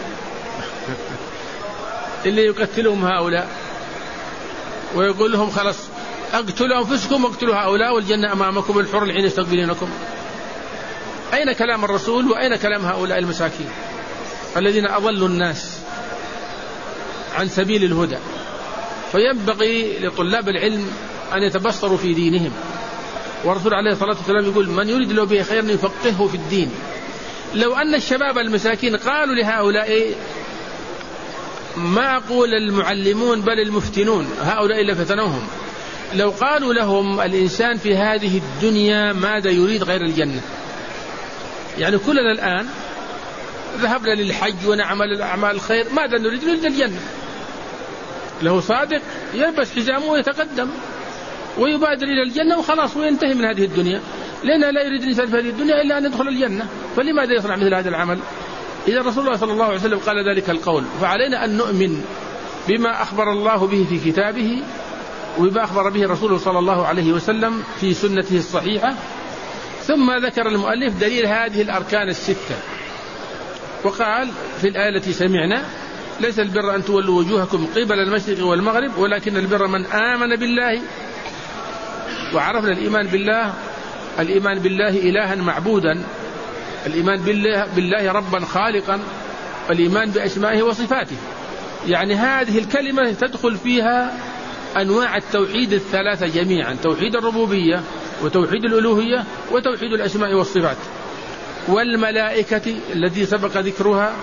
اللي يقتلهم هؤلاء ويقول لهم: خلاص اقتلوا أنفسكم واقتلوا هؤلاء والجنة أمامكم والحور العين يستقبلونكم، أين كلام الرسول وأين كلام هؤلاء المساكين الذين أضلوا الناس عن سبيل الهدى؟ فينبغي لطلاب العلم أن يتبصروا في دينهم، والرسول عليه الصلاة والسلام يقول: من يريد له به خيرا يفقهه في الدين. لو أن الشباب المساكين قالوا لهؤلاء ما أقول المعلمون بل المفتنون، هؤلاء اللي فتنوهم، لو قالوا لهم: الإنسان في هذه الدنيا ماذا يريد غير الجنة؟ يعني كلنا الآن ذهبنا للحج ونعمل أعمال الخير، ماذا نريد؟ نريد الجنة. له صادق يلبس حزامه ويتقدم ويبادر إلى الجنة وخلاص وينتهي من هذه الدنيا، لأنه لا يريد الإنسان في هذه الدنيا إلا أن يدخل الجنة، فلماذا يصنع مثل هذا العمل؟ إذا رسول الله صلى الله عليه وسلم قال ذلك القول، فعلينا أن نؤمن بما أخبر الله به في كتابه وبما أخبر به رسوله صلى الله عليه وسلم في سنته الصحيحة. ثم ذكر المؤلف دليل هذه الأركان الستة، وقال في الآية التي سمعنا: ليس البر أن تولوا وجوهكم قبل المشرق والمغرب ولكن البر من آمن بالله. وعرفنا الإيمان بالله إلها معبودا، الإيمان بالله ربا خالقا، الإيمان بأسمائه وصفاته. يعني هذه الكلمة تدخل فيها أنواع التوحيد الثلاثة جميعا: توحيد الربوبية وتوحيد الألوهية وتوحيد الأسماء والصفات، والملائكة التي سبق ذكرها،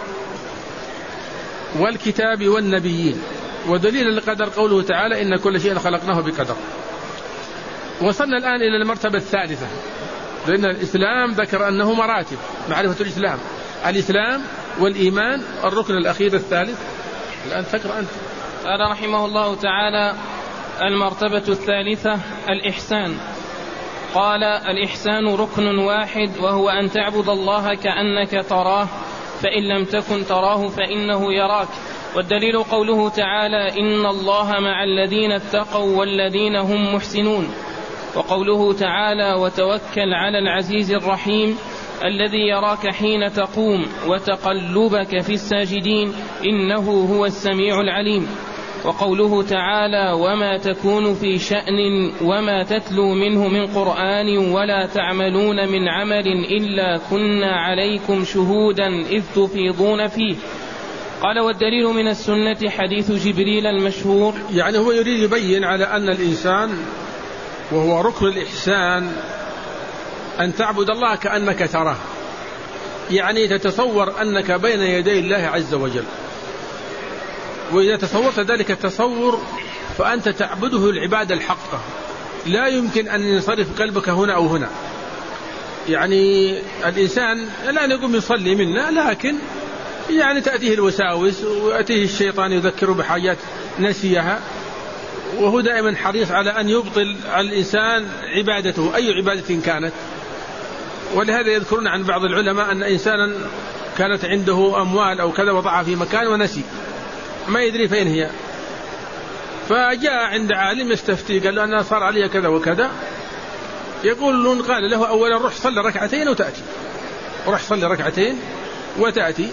والكتاب والنبيين. ودليل القدر قوله تعالى: إن كل شيء خلقناه بقدر. وصلنا الآن إلى المرتبة الثالثة، لأن الإسلام ذكر أنه مراتب، معرفة الإسلام والإيمان، الركن الأخير الثالث. الآن تقرأ أنت. قال رحمه الله تعالى: المرتبة الثالثة الإحسان. قال: الإحسان ركن واحد، وهو أن تعبد الله كأنك تراه، فإن لم تكن تراه فإنه يراك. والدليل قوله تعالى: إن الله مع الذين اتقوا والذين هم محسنون. وقوله تعالى: وتوكل على العزيز الرحيم الذي يراك حين تقوم وتقلبك في الساجدين إنه هو السميع العليم. وقوله تعالى: وما تكون في شأن وما تتلو منه من قرآن ولا تعملون من عمل إلا كنا عليكم شهودا إذ تفيضون فيه. قال: والدليل من السنة حديث جبريل المشهور. يعني هو يريد يبين على أن الإنسان، وهو ركن الإحسان، أن تعبد الله كأنك تراه، يعني تتصور أنك بين يدي الله عز وجل، وإذا تصورت ذلك التصور فأنت تعبده العبادة الحقة، لا يمكن أن ينصرف قلبك هنا أو هنا. يعني الإنسان لا يقوم يصلي منا، لكن يعني تأتيه الوساوس ويأتيه الشيطان يذكره بحاجات نسيها، وهو دائما حريص على أن يبطل على الإنسان عبادته أي عبادة كانت. ولهذا يذكرون عن بعض العلماء أن إنسانا كانت عنده أموال أو كذا وضعها في مكان ونسي، ما يدري فين هي، فجاء عند عالم يستفتي، قال له: أنا صار علي كذا وكذا. يقولون قال له: أولا روح صلي ركعتين وتأتي، روح صلي ركعتين وتأتي.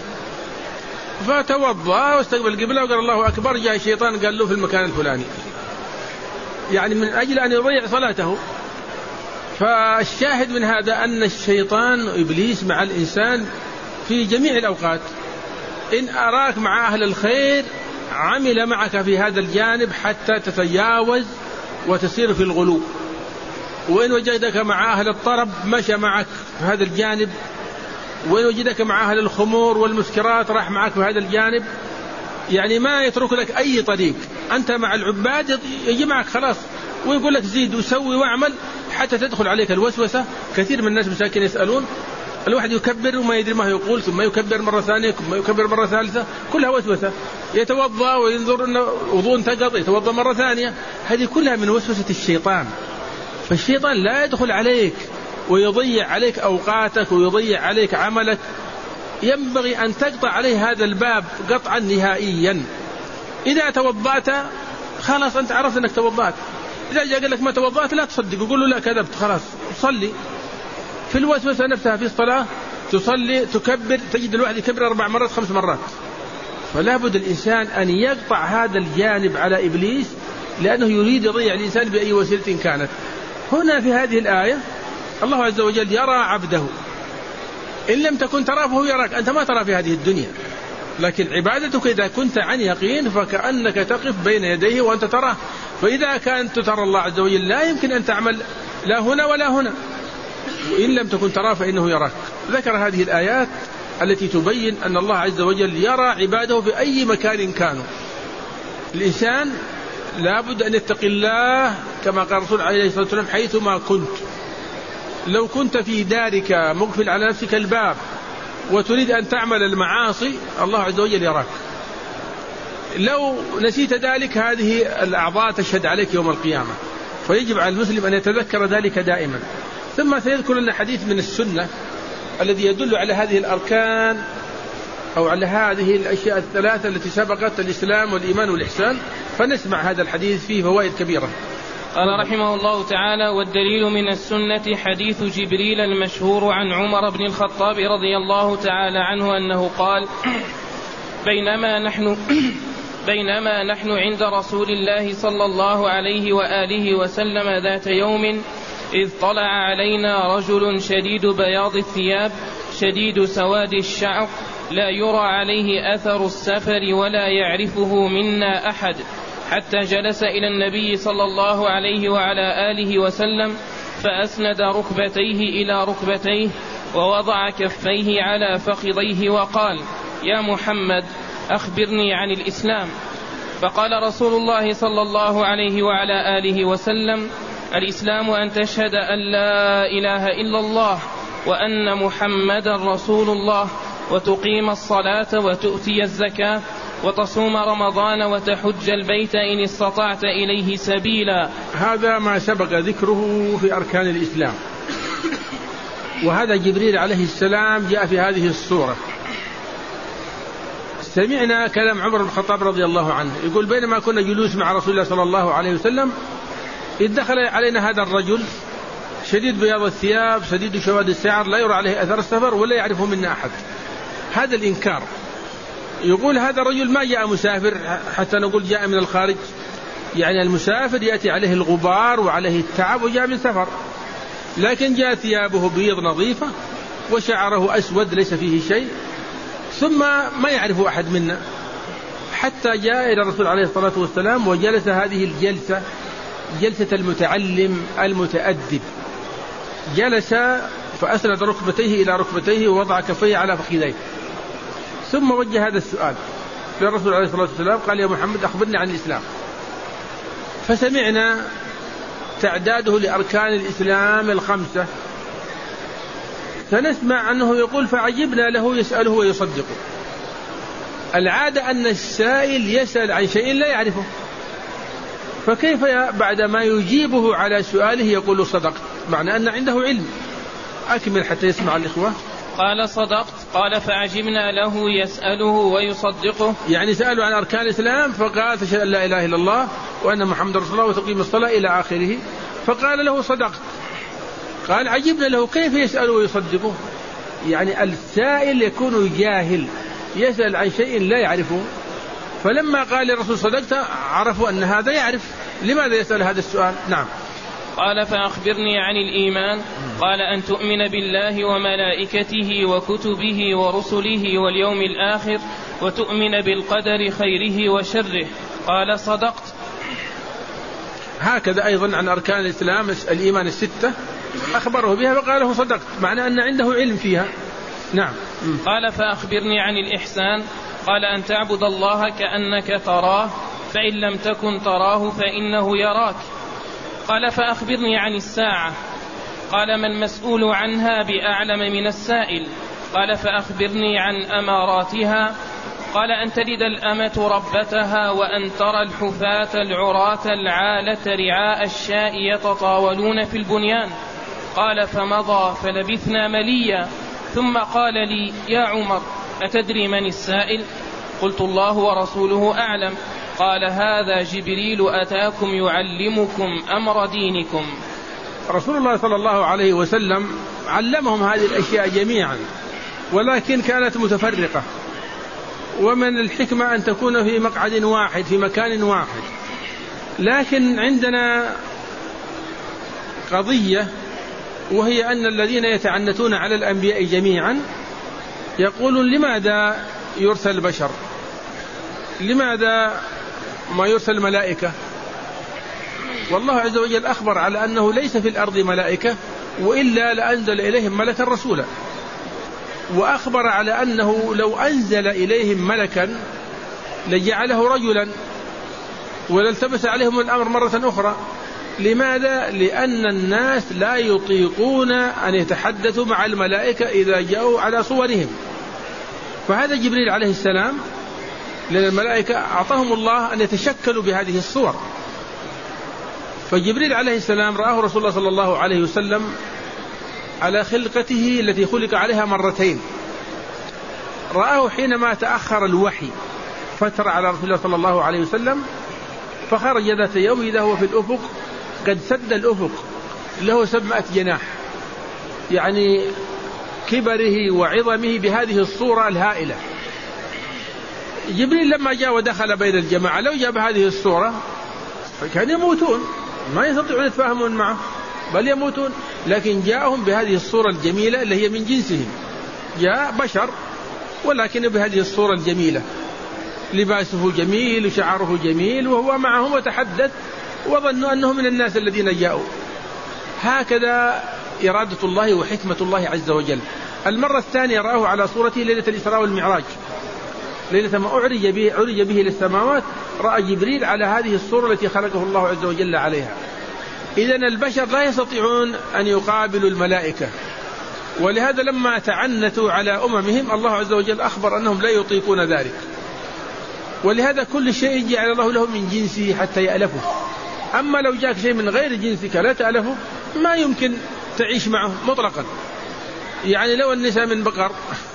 فتوضأ واستقبل القبلة وقال الله أكبر. جاء الشيطان قال له: في المكان الفلاني، يعني من أجل أن يضيع صلاته. فالشاهد من هذا أن الشيطان إبليس مع الإنسان في جميع الأوقات، إن أراك مع أهل الخير عمل معك في هذا الجانب حتى تتجاوز وتصير في الغلو. وإن وجدك مع أهل الطرب مشى معك في هذا الجانب، وإن وجدك مع أهل الخمور والمسكرات راح معك في هذا الجانب. يعني ما يترك لك أي طريق، أنت مع العباد يجي معك خلاص، ويقول لك زيد وسوي واعمل حتى تدخل عليك الوسوسة. كثير من الناس مساكين يسألون، الواحد يكبر وما يدري ما يقول، ثم يكبر مرة ثانية، ثم يكبر مرة ثالثة، كلها وسوسة. يتوضأ وينظر أن وضوء انتقض، يتوضأ مرة ثانية، هذه كلها من وسوسة الشيطان. فالشيطان لا يدخل عليك ويضيع عليك أوقاتك ويضيع عليك عملك، ينبغي أن تقطع عليه هذا الباب قطعا نهائيا. إذا توضأت خلاص أنت عرفت أنك توضأت، إذا جاء قال لك ما توضأت لا تصدق وقول له لا كذبت، خلاص صلي. في الوسوسة نفسها في الصلاة تصلي تكبر، تجد الواحد يكبر 4 مرات 5 مرات. فلا بد الإنسان أن يقطع هذا الجانب على إبليس، لأنه يريد يضيع الإنسان بأي وسيلة كانت. هنا في هذه الآية الله عز وجل يرى عبده، إن لم تكن تراه فهو يراك، أنت ما ترى في هذه الدنيا، لكن عبادتك إذا كنت عن يقين فكأنك تقف بين يديه وأنت تراه. فإذا كنت ترى الله عز وجل لا يمكن أن تعمل لا هنا ولا هنا، وإن لم تكن تراه فإنه يراك. ذكر هذه الآيات التي تبين أن الله عز وجل يرى عباده في أي مكان كانوا. الإنسان لا بد أن يتقي الله كما قال الرسول عليه الصلاة والسلام حيثما كنت. لو كنت في دارك مقفل على نفسك الباب وتريد أن تعمل المعاصي الله عز وجل يراك. لو نسيت ذلك هذه الأعضاء تشهد عليك يوم القيامة، فيجب على المسلم أن يتذكر ذلك دائما. ثم سيذكر لنا حديث من السنة الذي يدل على هذه الأركان أو على هذه الأشياء الثلاثة التي سبقت، الإسلام والإيمان والإحسان، فنسمع هذا الحديث فيه فوائد كبيرة. قال رحمه الله تعالى: والدليل من السنة حديث جبريل المشهور عن عمر بن الخطاب رضي الله تعالى عنه أنه قال: بينما نحن عند رسول الله صلى الله عليه وآله وسلم ذات يوم إذ طلع علينا رجل شديد بياض الثياب شديد سواد الشعر لا يرى عليه أثر السفر ولا يعرفه منا أحد، حتى جلس إلى النبي صلى الله عليه وعلى آله وسلم فأسند ركبتيه إلى ركبتيه ووضع كفيه على فخذيه وقال: يا محمد أخبرني عن الإسلام. فقال رسول الله صلى الله عليه وعلى آله وسلم: الإسلام أن تشهد أن لا إله إلا الله وأن محمدا رسول الله، وتقيم الصلاة وتؤتي الزكاة وتصوم رمضان وتحج البيت إن استطعت إليه سبيلا. هذا ما سبق ذكره في أركان الإسلام، وهذا جبريل عليه السلام جاء في هذه الصورة. سمعنا كلام عمر بن الخطاب رضي الله عنه يقول: بينما كنا جلوس مع رسول الله صلى الله عليه وسلم إذ دخل علينا هذا الرجل شديد بياض الثياب شديد سواد الشعر لا يرى عليه أثر السفر ولا يعرفه منا أحد. هذا الإنكار. يقول هذا الرجل ما جاء مسافر حتى نقول جاء من الخارج، يعني المسافر يأتي عليه الغبار وعليه التعب وجاء من سفر، لكن جاء ثيابه بيض نظيفة وشعره أسود ليس فيه شيء، ثم ما يعرف أحد منا، حتى جاء إلى الرسول عليه الصلاة والسلام وجلس هذه الجلسة جلسة المتعلم المتأدب. جلس فأسند ركبتيه إلى ركبتيه ووضع كفيه على فخذيه، ثم وجه هذا السؤال للرسول عليه الصلاة والسلام، قال: يا محمد أخبرني عن الإسلام. فسمعنا تعداده لأركان الإسلام 5، فنسمع أنه يقول: فعجبنا له يسأله ويصدقه. العادة أن السائل يسأل عن شيء لا يعرفه، فكيف بعد ما يجيبه على سؤاله يقول صدقت، معنى أن عنده علم. أكمل حتى يسمع الإخوة. قال: صدقت. قال: فعجبنا له يسأله ويصدقه، يعني سأله عن أركان الإسلام فقال: تشهد أن لا إله إلا الله وأن محمد رسول الله وتقيم الصلاة إلى آخره، فقال له: صدقت. قال: عجبنا له كيف يسأله ويصدقه، يعني السائل يكون جاهل يسأل عن شيء لا يعرفه، فلما قال الرسول صدقت عرفوا أن هذا يعرف، لماذا يسأل هذا السؤال؟ نعم. قال: فأخبرني عن الإيمان. قال: أن تؤمن بالله وملائكته وكتبه ورسله واليوم الآخر وتؤمن بالقدر خيره وشره. قال: صدقت. هكذا أيضا عن أركان الإسلام الإيمان الستة أخبره بها وقال له صدقت، معنى أن عنده علم فيها. نعم. قال فأخبرني عن الإحسان. قال أن تعبد الله كأنك تراه فإن لم تكن تراه فإنه يراك. قال فأخبرني عن الساعة. قال ما المسؤول عنها بأعلم من السائل. قال فأخبرني عن أماراتها. قال أن تلد الأمة ربتها وأن ترى الحفاة العراة العالة رعاء الشاء يتطاولون في البنيان. قال فمضى فلبثنا مليا ثم قال لي يا عمر أتدري من السائل؟ قلت الله ورسوله أعلم. قال هذا جبريل أتاكم يعلمكم أمر دينكم. رسول الله صلى الله عليه وسلم علمهم هذه الأشياء جميعا، ولكن كانت متفرقة، ومن الحكمة أن تكون في مقعد واحد في مكان واحد. لكن عندنا قضية، وهي أن الذين يتعنتون على الأنبياء جميعا يقولون لماذا يرسل البشر؟ لماذا ما يرسل ملائكة؟ والله عز وجل أخبر على أنه ليس في الأرض ملائكة، وإلا لأنزل إليهم ملكا رسولا، وأخبر على أنه لو أنزل إليهم ملكا لجعله رجلا ولالتبس عليهم الأمر مرة أخرى. لماذا؟ لأن الناس لا يطيقون أن يتحدثوا مع الملائكة إذا جاءوا على صورهم. فهذا جبريل عليه السلام، لأن الملائكة أعطاهم الله أن يتشكلوا بهذه الصور. فجبريل عليه السلام رآه رسول الله صلى الله عليه وسلم على خلقته التي خلق عليها مرتين. رآه حينما تأخر الوحي فترة على رسول الله صلى الله عليه وسلم، فخرج ذات يوم إذا هو في الأفق قد سد الأفق له 700 جناح، يعني كبره وعظمه بهذه الصورة الهائلة. جبريل لما جاء ودخل بين الجماعة لو جاء بهذه الصورة فكان يموتون، ما يستطيعون يتفاهمون معه بل يموتون. لكن جاءهم بهذه الصورة الجميلة اللي هي من جنسهم، جاء بشر ولكن بهذه الصورة الجميلة، لباسه جميل وشعره جميل وهو معهم وتحدث، وظنوا أنه من الناس الذين جاءوا. هكذا إرادة الله وحكمة الله عز وجل. المرة الثانية رآه على صورته ليلة الإسراء والمعراج، ليلة ما عرج به للسماوات، رأى جبريل على هذه الصورة التي خلقه الله عز وجل عليها. إذن البشر لا يستطيعون أن يقابلوا الملائكة، ولهذا لما تعنتوا على أممهم الله عز وجل أخبر أنهم لا يطيقون ذلك. ولهذا كل شيء جعل الله له من جنسه حتى يألفه. أما لو جاءك شيء من غير جنسك لا تألفه ما يمكن تعيش معه مطلقا. يعني لو النساء من بقر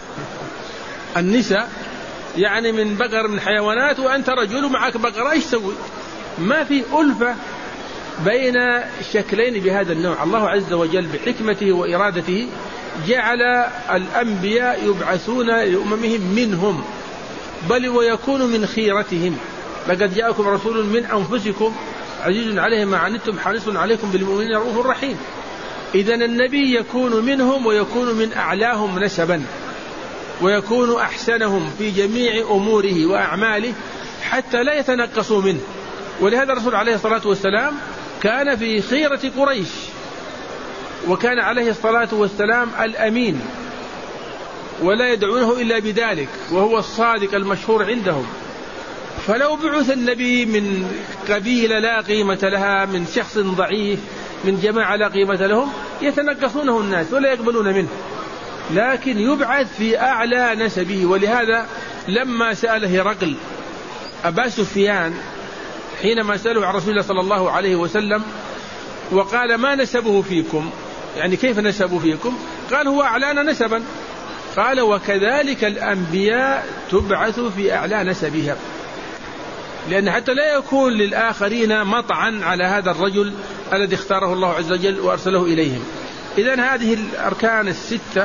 النساء يعني من بقر من حيوانات وأنت رجل ومعك بقرة إيش تسوي؟ ما في ألفة بين شكلين بهذا النوع. الله عز وجل بحكمته وإرادته جعل الأنبياء يبعثون لأممهم منهم، بل ويكون من خيرتهم. لقد جاءكم رسول من أنفسكم عزيز عليه ما عنتم حريص عليكم بالمؤمنين رؤوف رحيم. إذن النبي يكون منهم ويكون من أعلاهم نسبا، ويكون أحسنهم في جميع أموره وأعماله حتى لا يتنقصوا منه. ولهذا الرسول عليه الصلاة والسلام كان في خيرة قريش، وكان عليه الصلاة والسلام الأمين ولا يدعونه إلا بذلك، وهو الصادق المشهور عندهم. فلو بعث النبي من قبيلة لا قيمة لها، من شخص ضعيف، من جماعة لا قيمة لهم، يتنقصونه الناس ولا يقبلون منه، لكن يبعث في أعلى نسبه. ولهذا لما سأل هرقل أبا سفيان حينما سأله عن رسول الله صلى الله عليه وسلم وقال ما نسبه فيكم، يعني كيف نسبه فيكم؟ قال هو أعلانا نسبا. قال وكذلك الأنبياء تبعث في أعلى نسبها، لأن حتى لا يكون للآخرين مطعا على هذا الرجل الذي اختاره الله عز وجل وأرسله إليهم. إذن هذه الأركان الستة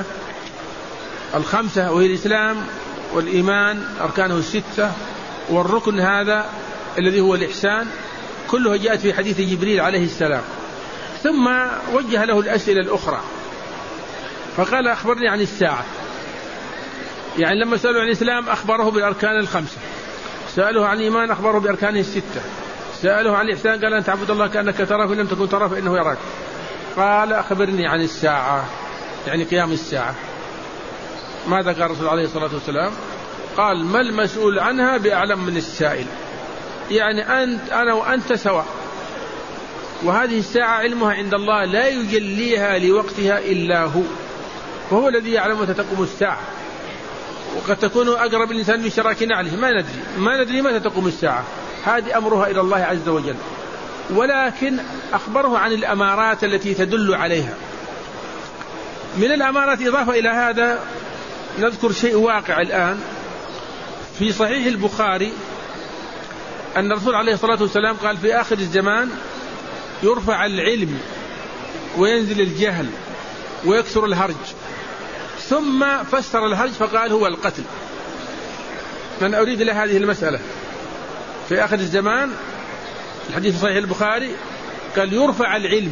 الخمسة، وهي الإسلام والإيمان أركانه الستة، والركن هذا الذي هو الإحسان، كلها جاءت في حديث جبريل عليه السلام. ثم وجه له الأسئلة الأخرى فقال أخبرني عن الساعة. يعني لما سألوا عن الإسلام أخبره بالأركان الخمسة، سألوه عن الإيمان أخبره بأركانه الستة، سأله عن الإحسان قال أن تعبد الله كأنك تراه فإن لم تكن تراه فإنه يراك. قال أخبرني عن الساعة، يعني قيام الساعة. ماذا قال الرسول عليه الصلاة والسلام؟ قال ما المسؤول عنها بأعلم من السائل، يعني أنا وأنت سواء، وهذه الساعة علمها عند الله لا يجليها لوقتها إلا هو، وهو الذي يعلم متى تقوم الساعة. وقد تكون أقرب الإنسان من شراك نعله، ما ندري متى تقوم الساعة، هذه أمرها إلى الله عز وجل. ولكن أخبره عن الأمارات التي تدل عليها. من الأمارات إضافة إلى هذا نذكر شيء واقع الآن في صحيح البخاري، أن الرسول عليه الصلاة والسلام قال في آخر الزمان يرفع العلم وينزل الجهل ويكثر الهرج، ثم فسر الهرج فقال هو القتل. من أريد له هذه المسألة في آخر الزمان، الحديث صحيح البخاري قال يرفع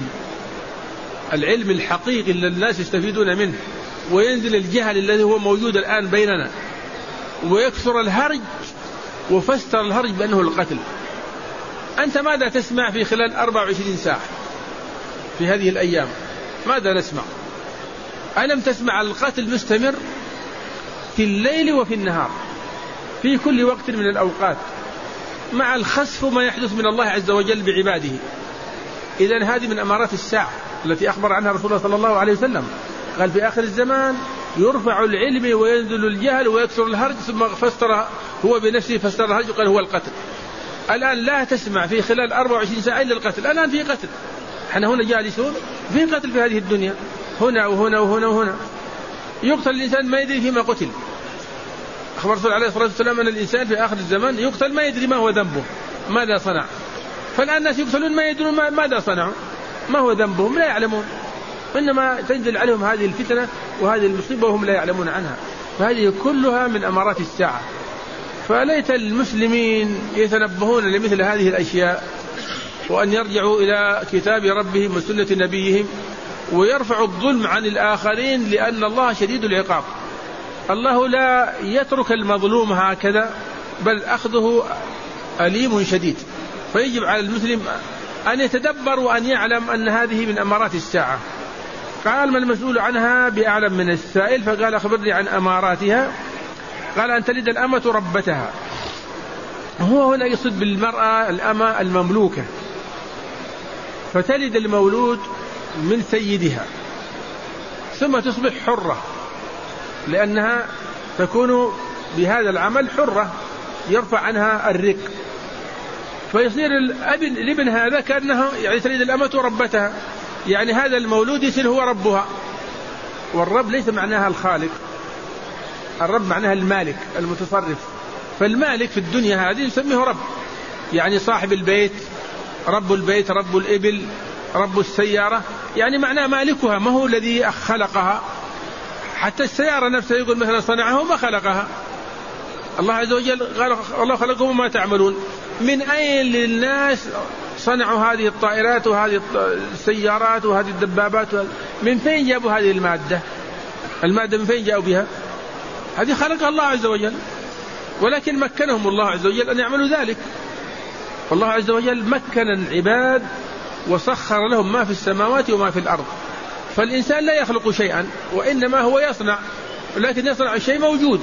العلم الحقيقي اللي الناس يستفيدون منه، وينزل الجهل الذي هو موجود الآن بيننا، ويكثر الهرج، وفسر الهرج بأنه القتل. أنت ماذا تسمع في خلال 24 ساعة في هذه الأيام؟ ماذا نسمع؟ ألم تسمع القتل مستمر في الليل وفي النهار في كل وقت من الأوقات، مع الخسف وما يحدث من الله عز وجل بعباده. إذن هذه من أمارات الساعة التي أخبر عنها رسول الله صلى الله عليه وسلم، قال في آخر الزمان يرفع العلم وينزل الجهل ويكثر الهرج، ثم فسر هو بنفسه فسر الهرج وقال هو القتل. الآن لا تسمع في خلال 24 ساعة إلا القتل. الآن في قتل، احنا هنا جالسون في قتل في هذه الدنيا، هنا وهنا وهنا وهنا، يقتل الإنسان ما يدري فيما قتل. أخبر الرسول عليه الصلاة والسلام أن الإنسان في آخر الزمان يقتل ما يدري ما هو ذنبه ماذا صنع. فالآن الناس يقتلون ما يدرون ماذا صنعوا، ما هو ذنبهم، لا يعلمون، إنما تنزل عليهم هذه الفتنة وهذه المصيبة وهم لا يعلمون عنها. فهذه كلها من أمارات الساعة. فليت المسلمين يتنبهون لمثل هذه الأشياء، وأن يرجعوا إلى كتاب ربهم وسنة نبيهم، ويرفعوا الظلم عن الآخرين، لأن الله شديد العقاب. الله لا يترك المظلوم هكذا، بل أخذه أليم شديد. فيجب على المسلم أن يتدبر وأن يعلم أن هذه من أمارات الساعة. قال ما المسؤول عنها بأعلم من السائل؟ فقال أخبرني عن أماراتها. قال أن تلد الأمة ربتها. هو هنا يقصد بالمرأة الأمة المملوكة، فتلد المولود من سيدها ثم تصبح حرة، لأنها تكون بهذا العمل حرة يرفع عنها الرق، فيصير الابن هذا كأنه يعني تلد الأمة ربتها، يعني هذا المولود يصير هو ربها. والرب ليس معناها الخالق، الرب معناها المالك المتصرف. فالمالك في الدنيا هذه يسميه رب، يعني صاحب البيت، رب البيت، رب الإبل، رب السيارة، يعني معناه مالكها، ما هو الذي خلقها. حتى السيارة نفسها يقول مثلا صنعها وما خلقها. الله عز وجل قال الله خلقكم وما تعملون. من أين للناس صنعوا هذه الطائرات وهذه السيارات وهذه الدبابات؟ من فين جابوا هذه المادة من فين جاءوا بها؟ هذه خلقها الله عز وجل، ولكن مكنهم الله عز وجل أن يعملوا ذلك. فالله عز وجل مكن العباد وسخر لهم ما في السماوات وما في الأرض. فالإنسان لا يخلق شيئا، وإنما هو يصنع، ولكن يصنع الشيء موجود.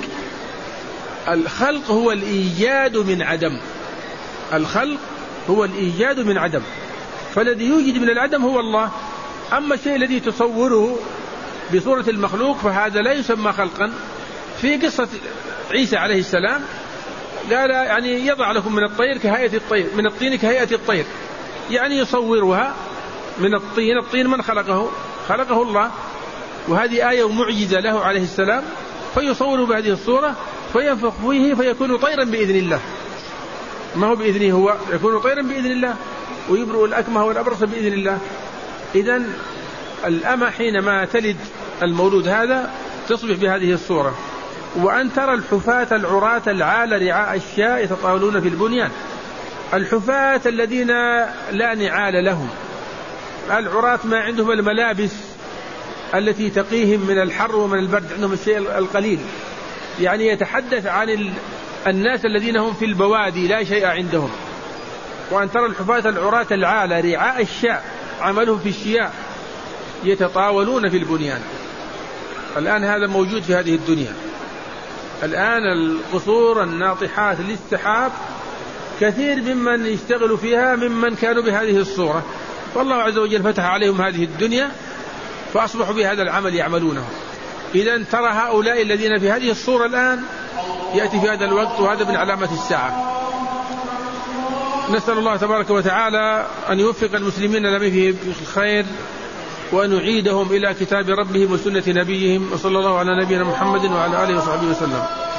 الخلق هو الإيجاد من عدم، الخلق هو الإيجاد من عدم، فالذي يوجد من العدم هو الله. أما الشيء الذي تصوره بصورة المخلوق فهذا لا يسمى خلقا. في قصة عيسى عليه السلام قال يعني يضع لكم من الطير كهيئة الطير، من الطين كهيئة الطير، يعني يصورها من الطين. الطين من خلقه؟ خلقه الله، وهذه آية ومعجزة له عليه السلام، فيصور بهذه الصورة فينفخ فيه فيكون طيرا بإذن الله. ما هو بإذنه، هو يكون طيرا بإذن الله، ويبرئ الأكمه والأبرص بإذن الله. إذن الأمة حينما تلد المولود هذا تصبح بهذه الصورة. وأن ترى الحفاة العراة العال رعاء الشاء يتطاولون في البنيان. الحفاة الذين لا نعال لهم، العراة ما عندهم الملابس التي تقيهم من الحر ومن البرد، عندهم الشيء القليل. يعني يتحدث عن الناس الذين هم في البوادي لا شيء عندهم، وأن ترى الحفاة العراة العالة رعاء الشاء عملهم في الشياء يتطاولون في البنيان. الآن هذا موجود في هذه الدنيا. الآن القصور الناطحات للسحاب كثير ممن يشتغل فيها ممن كانوا بهذه الصورة، والله عز وجل فتح عليهم هذه الدنيا فأصبحوا بهذا العمل يعملونه. إذن ترى هؤلاء الذين في هذه الصورة الآن يأتي في هذا الوقت، وهذا من علامة الساعة. نسأل الله تبارك وتعالى أن يوفق المسلمين لما فيه الخير، وأن يعيدهم إلى كتاب ربهم وسنة نبيهم، وصلى الله على نبينا محمد وعلى آله وصحبه وسلم.